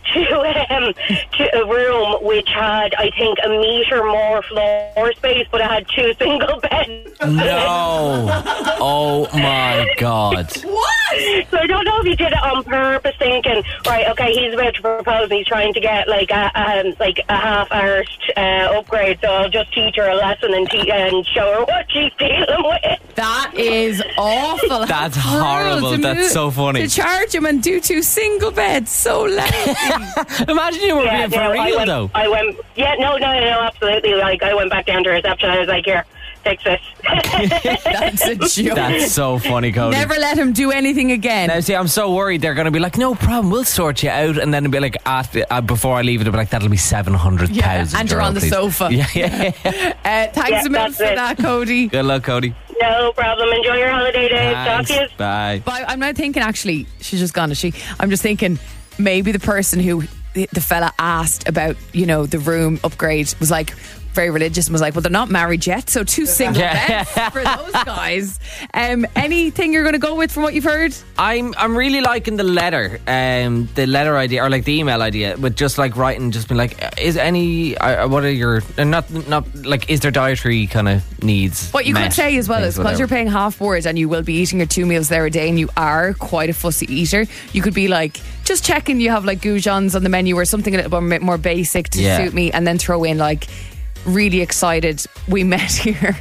to a room which had, I think, a metre more floor space, but it had 2 single beds. No. Oh my God. What? So I don't know if he did it on purpose, thinking, right, okay, he's about to propose and he's trying to get like a half-arsed upgrade, so I'll just teach her a lesson and show her what she's dealing with. That is awful. That's horrible. That's so funny. To charge him and do 2 single beds, so lousy. Imagine you were being for real, though. No, absolutely. Like, I went back down to reception. I was like, here, fix this. That's a joke. That's so funny, Cody. Never let him do anything again. Now, see, I'm so worried they're going to be like, no problem, we'll sort you out. And then it'll be like, before I leave, it'll be like, that'll be 700,000. And you're on the sofa. Yeah. Thanks a million for that, Cody. Good luck, Cody. No problem. Enjoy your holiday, Dave. Talk to you. Bye. I'm not thinking, actually, she's just gone, is she? I'm just thinking maybe the person who the fella asked about, you know, the room upgrade was like very religious and was like, well, they're not married yet, so 2 single beds for those guys. Anything you're going to go with from what you've heard? I'm really liking the letter idea, or like the email idea, with just like writing, just being like, is any what are your not like, is there dietary kind of needs? What you met? could say as well is, because Whatever. you're paying half board and you will be eating your 2 meals there a day, and you are quite a fussy eater, you could be like, just checking you have like goujons on the menu or something a little bit more basic to suit me, and then throw in like, really excited, we met here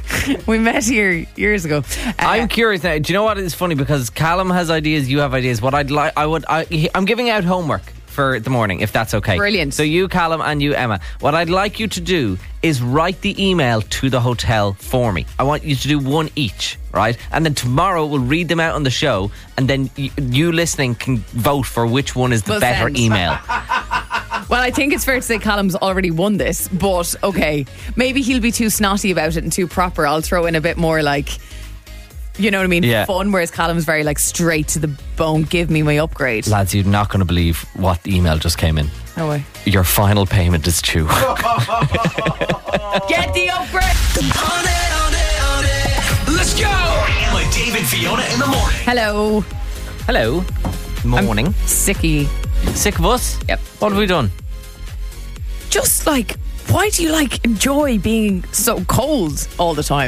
years ago. I'm curious now. Do you know what is funny? Because Callum has ideas, you have ideas. What I'm giving out homework for the morning, if that's okay. Brilliant. So you, Callum, and you, Emma, what I'd like you to do is write the email to the hotel for me. I want you to do one each, right? And then tomorrow we'll read them out on the show, and then you listening can vote for which one is the better email. Well, I think it's fair to say Callum's already won this, but okay, maybe he'll be too snotty about it and too proper. I'll throw in a bit more like, you know what I mean, fun, whereas Callum's very like straight to the bone, give me my upgrade. Lads, you're not going to believe what the email just came in. No way. Your final payment is due. Get the upgrade. Let's go. Like Dave and Fiona in the morning. Hello. Morning. I'm sicky. Sick of us? Yep. What have we done? Just like Why do you enjoy being so cold all the time?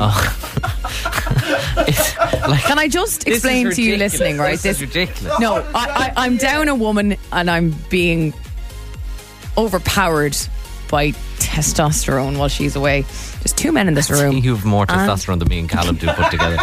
Can I just explain to you listening, right? This is ridiculous. No, I'm down a woman and I'm being overpowered by testosterone while she's away. There's two men in this room. You have more testosterone than me and Callum do put together.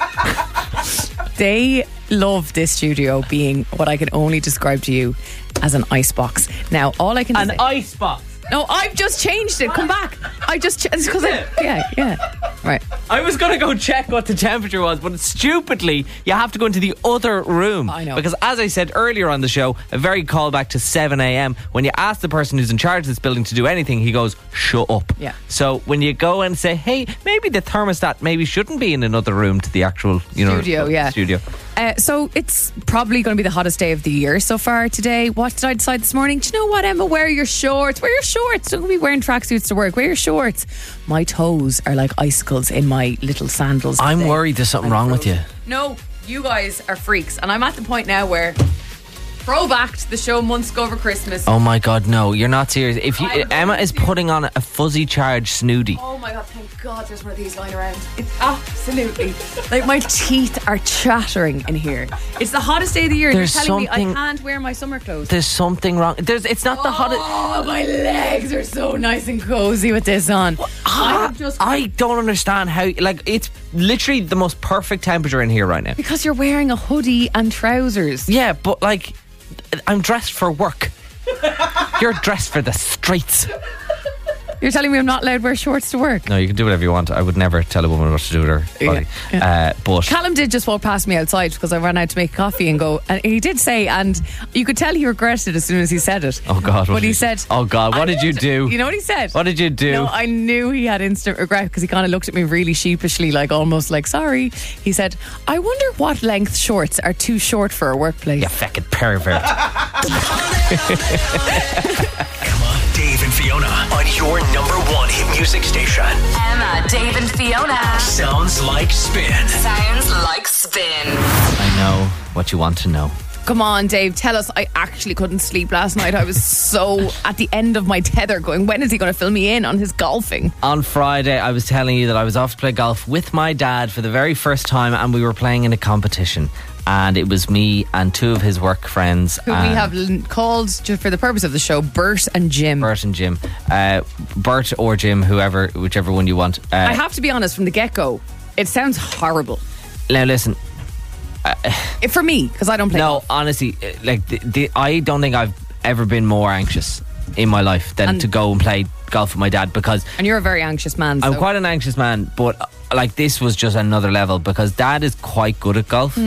They love this studio being what I can only describe to you as an icebox. Now, all I can say... An icebox? No, I've just changed it. Come back. It's because yeah. Right. I was going to go check what the temperature was, but stupidly, you have to go into the other room. I know. Because as I said earlier on the show, a very callback to 7 a.m, when you ask the person who's in charge of this building to do anything, he goes, shut up. Yeah. So when you go and say, hey, maybe the thermostat maybe shouldn't be in another room to the actual, studio. So it's probably going to be the hottest day of the year so far today. What did I decide this morning? Do you know what, Emma? Wear your shorts. Don't be wearing tracksuits to work. Wear your shorts. My toes are like icicles in my little sandals. I'm worried there's something wrong with you. No, you guys are freaks. And I'm at the point now where... Throwback to the show months ago over Christmas. Oh my God, no, you're not serious. If Emma is putting on a fuzzy charge snooty. Oh my God, thank God there's one of these lying around. It's absolutely my teeth are chattering in here. It's the hottest day of the year. You're telling me I can't wear my summer clothes. There's something wrong. It's not the hottest. Oh, my legs are so nice and cozy with this on. I don't understand how. It's literally the most perfect temperature in here right now. Because you're wearing a hoodie and trousers. Yeah, but I'm dressed for work. You're dressed for the streets. You're telling me I'm not allowed to wear shorts to work? No, you can do whatever you want. I would never tell a woman what to do with her body. Yeah. But Callum did just walk past me outside because I ran out to make coffee and go, and he did say, and you could tell he regretted it as soon as he said it. Oh God! But he said, "Oh God, what did you do?" You know what he said? What did you do? No, I knew he had instant regret because he kind of looked at me really sheepishly, almost sorry. He said, "I wonder what length shorts are too short for a workplace." You fucking pervert. Come on, Dave and Fiona on your #1 hit music station. Emma, Dave and Fiona. Sounds like spin. Sounds like spin. I know what you want to know. Come on, Dave, tell us. I actually couldn't sleep last night. I was so at the end of my tether going, when is he going to fill me in on his golfing? On Friday, I was telling you that I was off to play golf with my dad for the very first time, and we were playing in a competition. And it was me and two of his work friends. Who we have called, just for the purpose of the show, Bert and Jim. Bert and Jim. Bert or Jim, whichever one you want. I have to be honest, from the get-go, it sounds horrible. Now listen. For me, because I don't play golf. Honestly, I don't think I've ever been more anxious in my life than to go and play golf with my dad, because... And you're a very anxious man. I'm quite an anxious man, but this was just another level, because Dad is quite good at golf.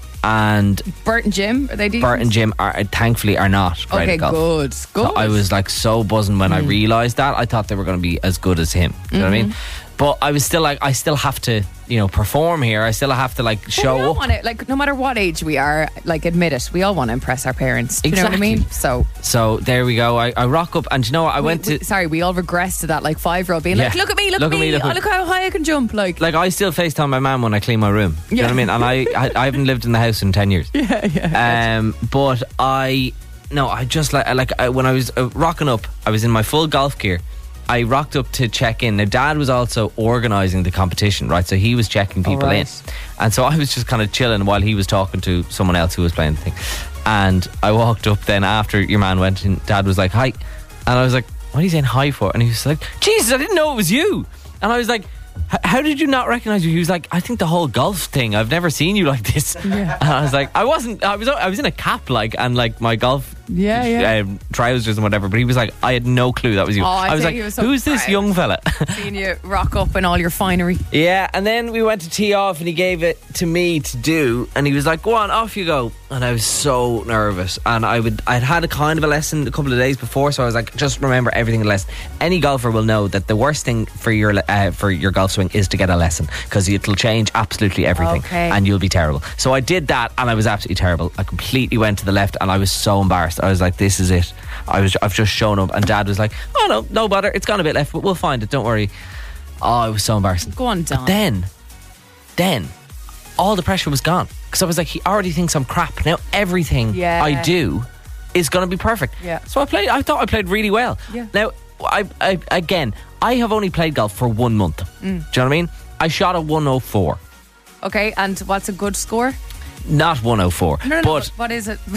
And Bert and Jim, are they decent? Bert and Jim thankfully are not great at golf. Good. So I was so buzzing when I realised that. I thought they were going to be as good as him. You know what I mean? But I was still I still have to, perform here. I still have to show up. No matter what age we are, admit it. We all want to impress our parents. Do you know what I mean? So there we go. I rock up, and I went to... Sorry, we all regress to that 5-year-old being look at me, look at me. Look how high I can jump. I still FaceTime my mum when I clean my room. You know what I mean? And I haven't lived in the house in 10 years. Yeah. But I just when I was rocking up, I was in my full golf gear. I rocked up to check in. Now, Dad was also organising the competition, right? So he was checking people in. And so I was just kind of chilling while he was talking to someone else who was playing the thing. And I walked up then after your man went, and Dad was like, hi. And I was like, what are you saying hi for? And he was like, Jesus, I didn't know it was you. And I was like, how did you not recognise me? He was like, I think the whole golf thing, I've never seen you like this. Yeah. And I was like, I was in a cap and my golf trousers and whatever, but he was like, I had no clue that was you. I was like, who's this young fella? Seeing you rock up in all your finery. Yeah, and then we went to tee off and he gave it to me to do, and he was like, go on, off you go. And I was so nervous, and I'd had a kind of a lesson a couple of days before, so I was like, just remember everything in the lesson. Any golfer will know that the worst thing for your golf swing is to get a lesson, because it'll change absolutely everything, and you'll be terrible. So I did that, and I was absolutely terrible. I completely went to the left, and I was so embarrassed. I was like, this is it. I've just shown up, and Dad was like, oh no bother, it's gone a bit left, but we'll find it, don't worry. Oh, it was so embarrassing. Go on, Don. But then all the pressure was gone, because I was like, he already thinks I'm crap. Now everything I do is going to be perfect. Yeah. So I thought I played really well. Yeah. Now I have only played golf for 1 month. Do you know what I mean? I shot a 104. Okay, and what's a good score? Not 104. No, but what is it?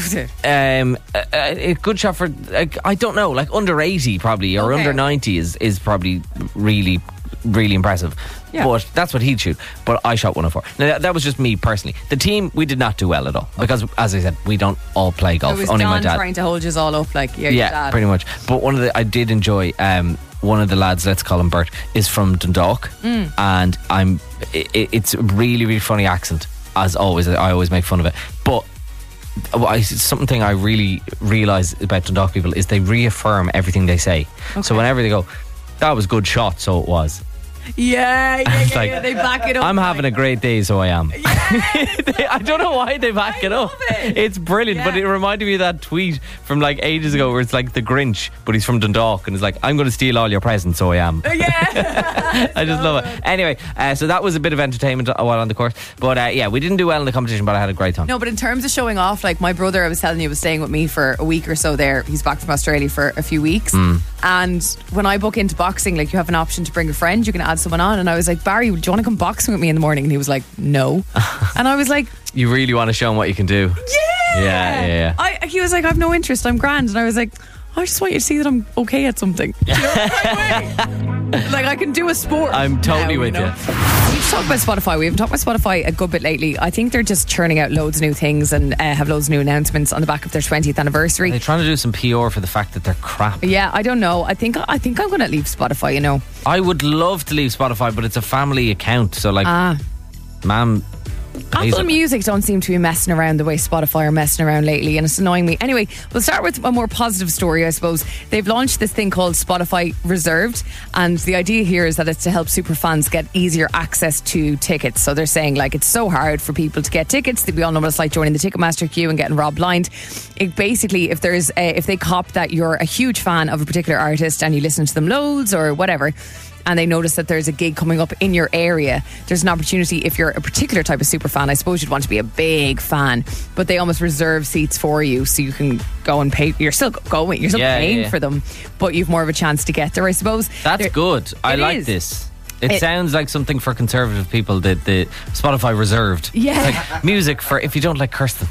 a good shot for, I don't know, like under 80 probably, or under 90 is probably really, really impressive. Yeah. But that's what he'd shoot. But I shot 104. Now, that was just me personally. The team, we did not do well at all. Because, as I said, we don't all play golf. It was only John my dad. Trying to hold you all up like your dad. Pretty much. But I did enjoy, one of the lads, let's call him Bert, is from Dundalk. And it's a really, really funny accent. As always, I always make fun of it. But something I really realise about Dundalk people is they reaffirm everything they say. Okay. So whenever they go, that was a good shot, so it was. Yeah, they back it up. I'm having a great day, so I am. I don't know why they back it up. It's brilliant, but it reminded me of that tweet from like ages ago where it's like the Grinch, but he's from Dundalk and it's like, I'm going to steal all your presents, so I am. Yeah. I just love it. Anyway, so that was a bit of entertainment while on the course. But we didn't do well in the competition, but I had a great time. No, but in terms of showing off, like my brother, I was telling you, was staying with me for a week or so there. He's back from Australia for a few weeks. And when I book into boxing, like you have an option to bring a friend, you can add someone on. And I was like, Barry, do you want to come boxing with me in the morning? And he was like, no. And I was like, you really want to show him what you can do? Yeah. He was like, I've no interest, I'm grand. And I was like, I just want you to see that I'm okay at something. Do you know what I mean? Like I can do a sport. I'm totally with you. Let's talk about Spotify. We haven't talked about Spotify a good bit lately. I think they're just churning out loads of new things and have loads of new announcements on the back of their 20th anniversary. Are they trying to do some PR for the fact that they're crap? Yeah, I don't know. I think I'm going to leave Spotify, you know. I would love to leave Spotify, but it's a family account. So like, Mom... Apple Music don't seem to be messing around the way Spotify are messing around lately, and it's annoying me. Anyway, we'll start with a more positive story, I suppose. They've launched this thing called Spotify Reserved, and the idea here is that it's to help super fans get easier access to tickets. So they're saying like it's so hard for people to get tickets. We all know what it's like joining the Ticketmaster queue and getting robbed blind. It basically, if they cop that you're a huge fan of a particular artist and you listen to them loads or whatever, and they notice that there's a gig coming up in your area, there's an opportunity. If you're a particular type of super fan, I suppose you'd want to be a big fan, but they almost reserve seats for you so you can go and pay. You're still going, you're still paying for them, but you've more of a chance to get there, I suppose. That's good. I like this. It sounds like something for conservative people, the Spotify Reserved. Yeah. Like music for if you don't like Kirsten.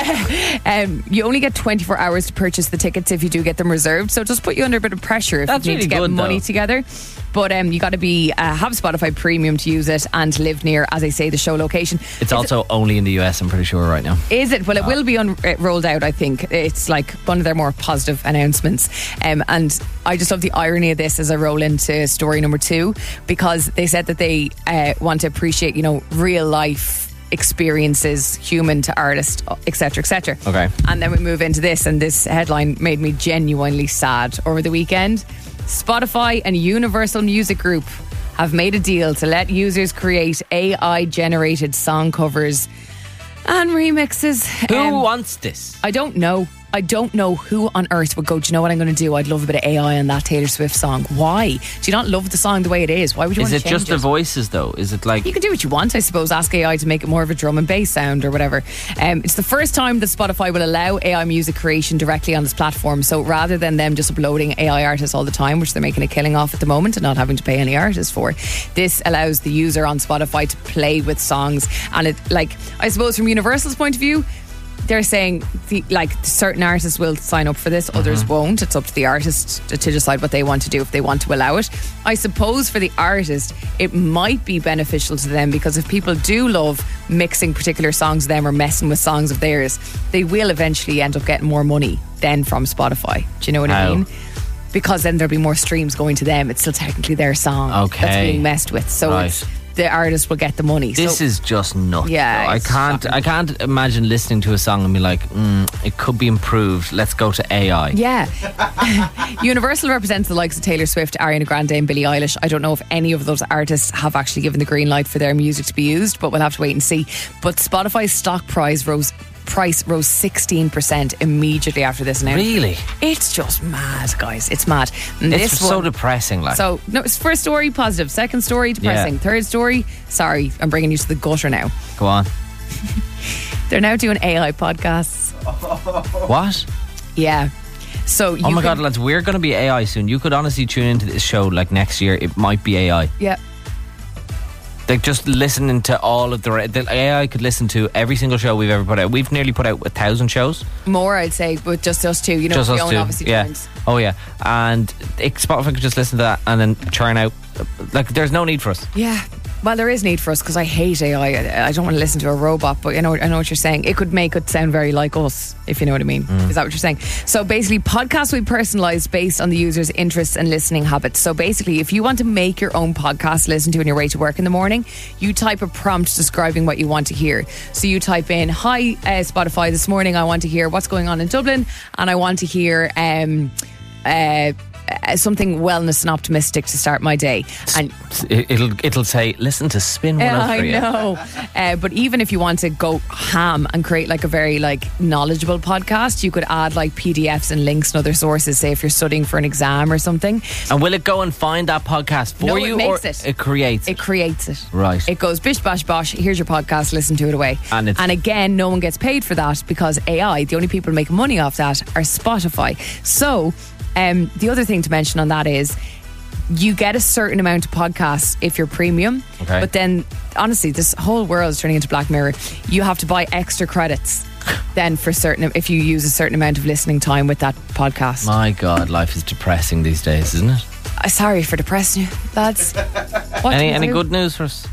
Yeah. You only get 24 hours to purchase the tickets if you do get them reserved. So it does put you under a bit of pressure if you need to get money together. But you got to have Spotify Premium to use it and live near, as I say, the show location. It's also only in the US, I'm pretty sure, right now. Is it? Well, it will be rolled out, I think. It's like one of their more positive announcements. And I just love the irony of this as I roll into story number 2, because they said that they want to appreciate, real life experiences, human to artist, etc., etc. Okay. And then we move into this, and this headline made me genuinely sad over the weekend. Spotify and Universal Music Group have made a deal to let users create AI-generated song covers and remixes. Who wants this? I don't know. I don't know who on earth would go, do you know what I'm going to do? I'd love a bit of AI on that Taylor Swift song. Why? Do you not love the song the way it is? Why would you want to change it? Is it just the voices though? Is it like... You can do what you want, I suppose. Ask AI to make it more of a drum and bass sound or whatever. It's the first time that Spotify will allow AI music creation directly on its platform. So rather than them just uploading AI artists all the time, which they're making a killing off at the moment and not having to pay any artists for, this allows the user on Spotify to play with songs. And it, I suppose from Universal's point of view, they're saying certain artists will sign up for this, others won't. It's up to the artist to decide what they want to do, if they want to allow it. I suppose for the artist it might be beneficial to them, because if people do love mixing particular songs of them or messing with songs of theirs, they will eventually end up getting more money then from Spotify. Do you know what I mean? Because then there'll be more streams going to them. It's still technically their song that's being messed with. So it's the artist will get the money. This is just nuts. Yeah, I can't imagine listening to a song and be like, it could be improved. Let's go to AI. Yeah. Universal represents the likes of Taylor Swift, Ariana Grande and Billie Eilish. I don't know if any of those artists have actually given the green light for their music to be used, but we'll have to wait and see. But Spotify's stock price rose 16% immediately after this announcement. Really? It's just mad, guys. It's mad. And it's so depressing. So, no, first story, positive. Second story, depressing. Yeah. Third story, sorry, I'm bringing you to the gutter now. Go on. They're now doing AI podcasts. What? Yeah. So oh my God, lads, we're going to be AI soon. You could honestly tune into this show like next year. It might be AI. Yeah. Like just listening to all of the AI could listen to every single show we've ever put out. We've nearly put out 1,000 shows. More, I'd say, with just us two. You know, just us Fiona two. obviously yeah. joins. Oh yeah. And Spotify could just listen to that and then churn out. Like there's no need for us. Yeah. Well, there is need for us because I hate AI. I don't want to listen to a robot, but I know what you're saying. It could make it sound very like us, if you know what I mean. Is that what you're saying? So basically, podcasts will be personalised based on the user's interests and listening habits. So basically, if you want to make your own podcast to listen to on your way to work in the morning, you type a prompt describing what you want to hear. So you type in, "Hi, Spotify, this morning I want to hear what's going on in Dublin, and I want to hear something wellness and optimistic to start my day." And it'll say, "Listen to Spin 103." I know. But even if you want to go ham and create like a very like knowledgeable podcast, you could add like PDFs and links and other sources, say if you're studying for an exam or something. And will it go and find that podcast for you? It makes or it. It creates it. Creates it. Right. It goes bish bash bosh, here's your podcast, listen to it away. And again, no one gets paid for that because AI, the only people who make money off that are Spotify. So the other thing to mention on that is you get a certain amount of podcasts if you're premium, okay. But then honestly this whole world is turning into Black Mirror. You have to buy extra credits then for certain, if you use a certain amount of listening time with that podcast. My God, life is depressing these days, isn't it? Sorry for depressing you, lads. Any good news for us?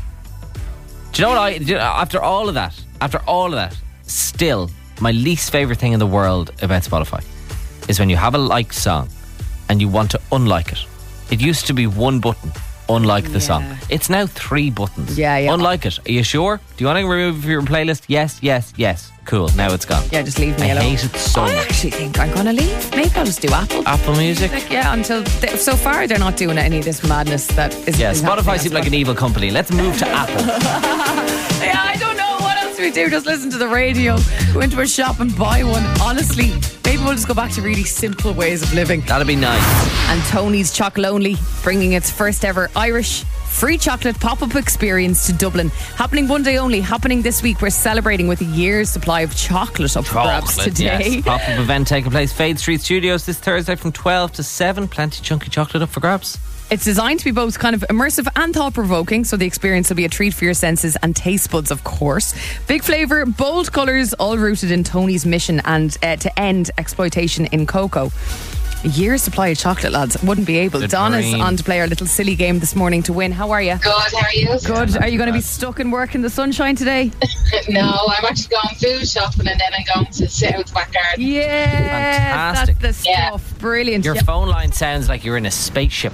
Do you know what after all of that, still my least favourite thing in the world about Spotify is when you have a liked song and you want to unlike it. It used to be one button, unlike the song. It's now 3 buttons. Yeah. Unlike it. Are you sure? Do you want to remove your playlist? Yes. Cool. Now it's gone. Yeah, just leave me alone. I hate it so much. I actually think I'm going to leave. Maybe I'll just do Apple Music. Until so far they're not doing any of this madness that is. Yeah, Spotify seems like an evil company. Let's move to Apple. Yeah, I don't know what else we do. Just listen to the radio, go into a shop and buy one. Honestly, maybe we'll just go back to really simple ways of living. That'd be nice. And Tony's Chocolonely bringing its first ever Irish free chocolate pop-up experience to Dublin. Happening one day only. Happening this week. We're celebrating with a year's supply of chocolate up for grabs today. Yes. Pop-up event taking place Fade Street Studios this Thursday from 12 to 7. Plenty chunky chocolate up for grabs. It's designed to be both kind of immersive and thought-provoking, so the experience will be a treat for your senses and taste buds, of course. Big flavour, bold colours, all rooted in Tony's mission and to end exploitation in cocoa. A year's supply of chocolate, lads. Wouldn't be able. Donna's on to play our little silly game this morning to win. How are you? Good, how are you? Good. Are you going to be stuck in work in the sunshine today? No, I'm actually going food shopping and then I'm going to sit out the back garden. Yeah, fantastic. That's the stuff. Brilliant. Your phone line sounds like you're in a spaceship.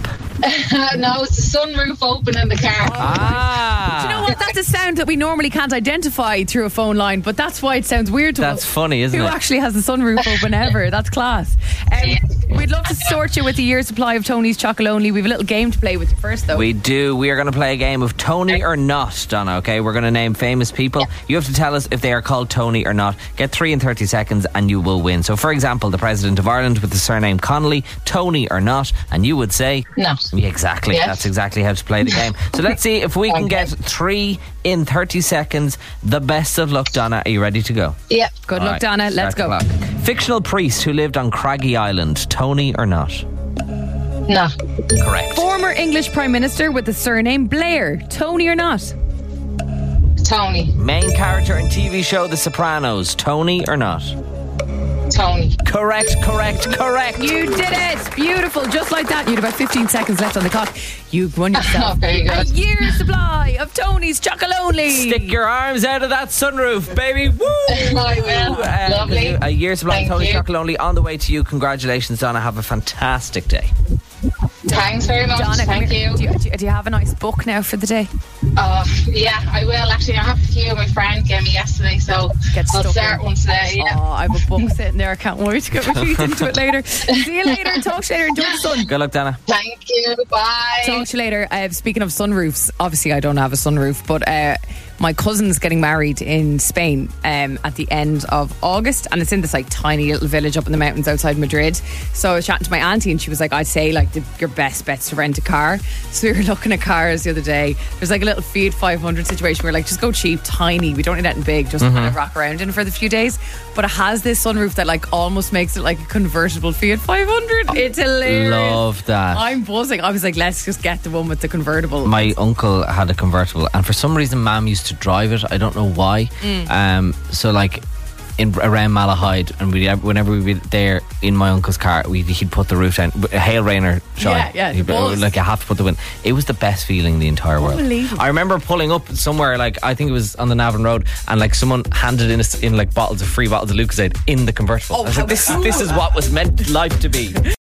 No, it's the sunroof open in the car. Do you know what? That's a sound that we normally can't identify through a phone line, but that's why it sounds weird to us. That's funny, isn't it? Who actually has the sunroof open ever? That's class. We'd love to sort you with a year's supply of Tony's Chocolonely. We have a little game to play with you first, though. We do. We are going to play a game of Tony or not, Donna, okay? We're going to name famous people. You have to tell us if they are called Tony or not. Get 3 in 30 seconds and you will win. So, for example, the President of Ireland with the surname Connolly, Tony or not, and you would say... Not. Exactly. Yes. That's exactly how to play the game. So let's see if we can get 3 in 30 seconds. The best of luck, Donna. Are you ready to go? Yep. Good luck, Donna. Let's go. Fictional priest who lived on Craggy Island, Tony or not? No. Correct. Former English Prime Minister with the surname Blair, Tony or not? Tony. Main character in TV show The Sopranos, Tony or not? Tony. Correct. You did it. Beautiful. Just like that. You had about 15 seconds left on the clock. You've won yourself very good. a year's supply of Tony's Chocolonely. Stick your arms out of that sunroof, baby. Woo! I will. Lovely. A year's supply of Thank Tony's you. Chocolonely on the way to you. Congratulations, Donna. Have a fantastic day. Thanks very much. Donna, Thank you. Do you have a nice book now for the day? Yeah, I will. Actually, I have a few my friend gave me yesterday, so I'll start one today. Yeah. Oh, I have a book sitting there. I can't wait to get my teeth into it later. See you later. Talk to you later. Enjoy the sun. Good luck, Donna. Thank you. Bye. Talk to you later. Speaking of sunroofs, obviously I don't have a sunroof, but my cousin's getting married in Spain at the end of August, and it's in this like tiny little village up in the mountains outside Madrid. So I was chatting to my auntie and she was like, I'd say like your your best bets to rent a car. So we were looking at cars the other day. There's like a little Fiat 500 situation where like just go cheap, tiny. We don't need anything big, just kind of rock around in for the few days. But it has this sunroof that like almost makes it like a convertible Fiat 500. It's hilarious. Love that. I'm buzzing. I was like, let's just get the one with the convertible. My uncle had a convertible, and for some reason Mam used to drive it. I don't know why. So like around Malahide, and whenever we'd be there in my uncle's car, he'd put the roof down, hail, rain or shine. Yeah, like you have to put the wind. It was the best feeling in the entire world. I remember pulling up somewhere, like I think it was on the Navan Road, and like someone handed in like free bottles of Lucozade in the convertible. I was like, this is what was meant life to be.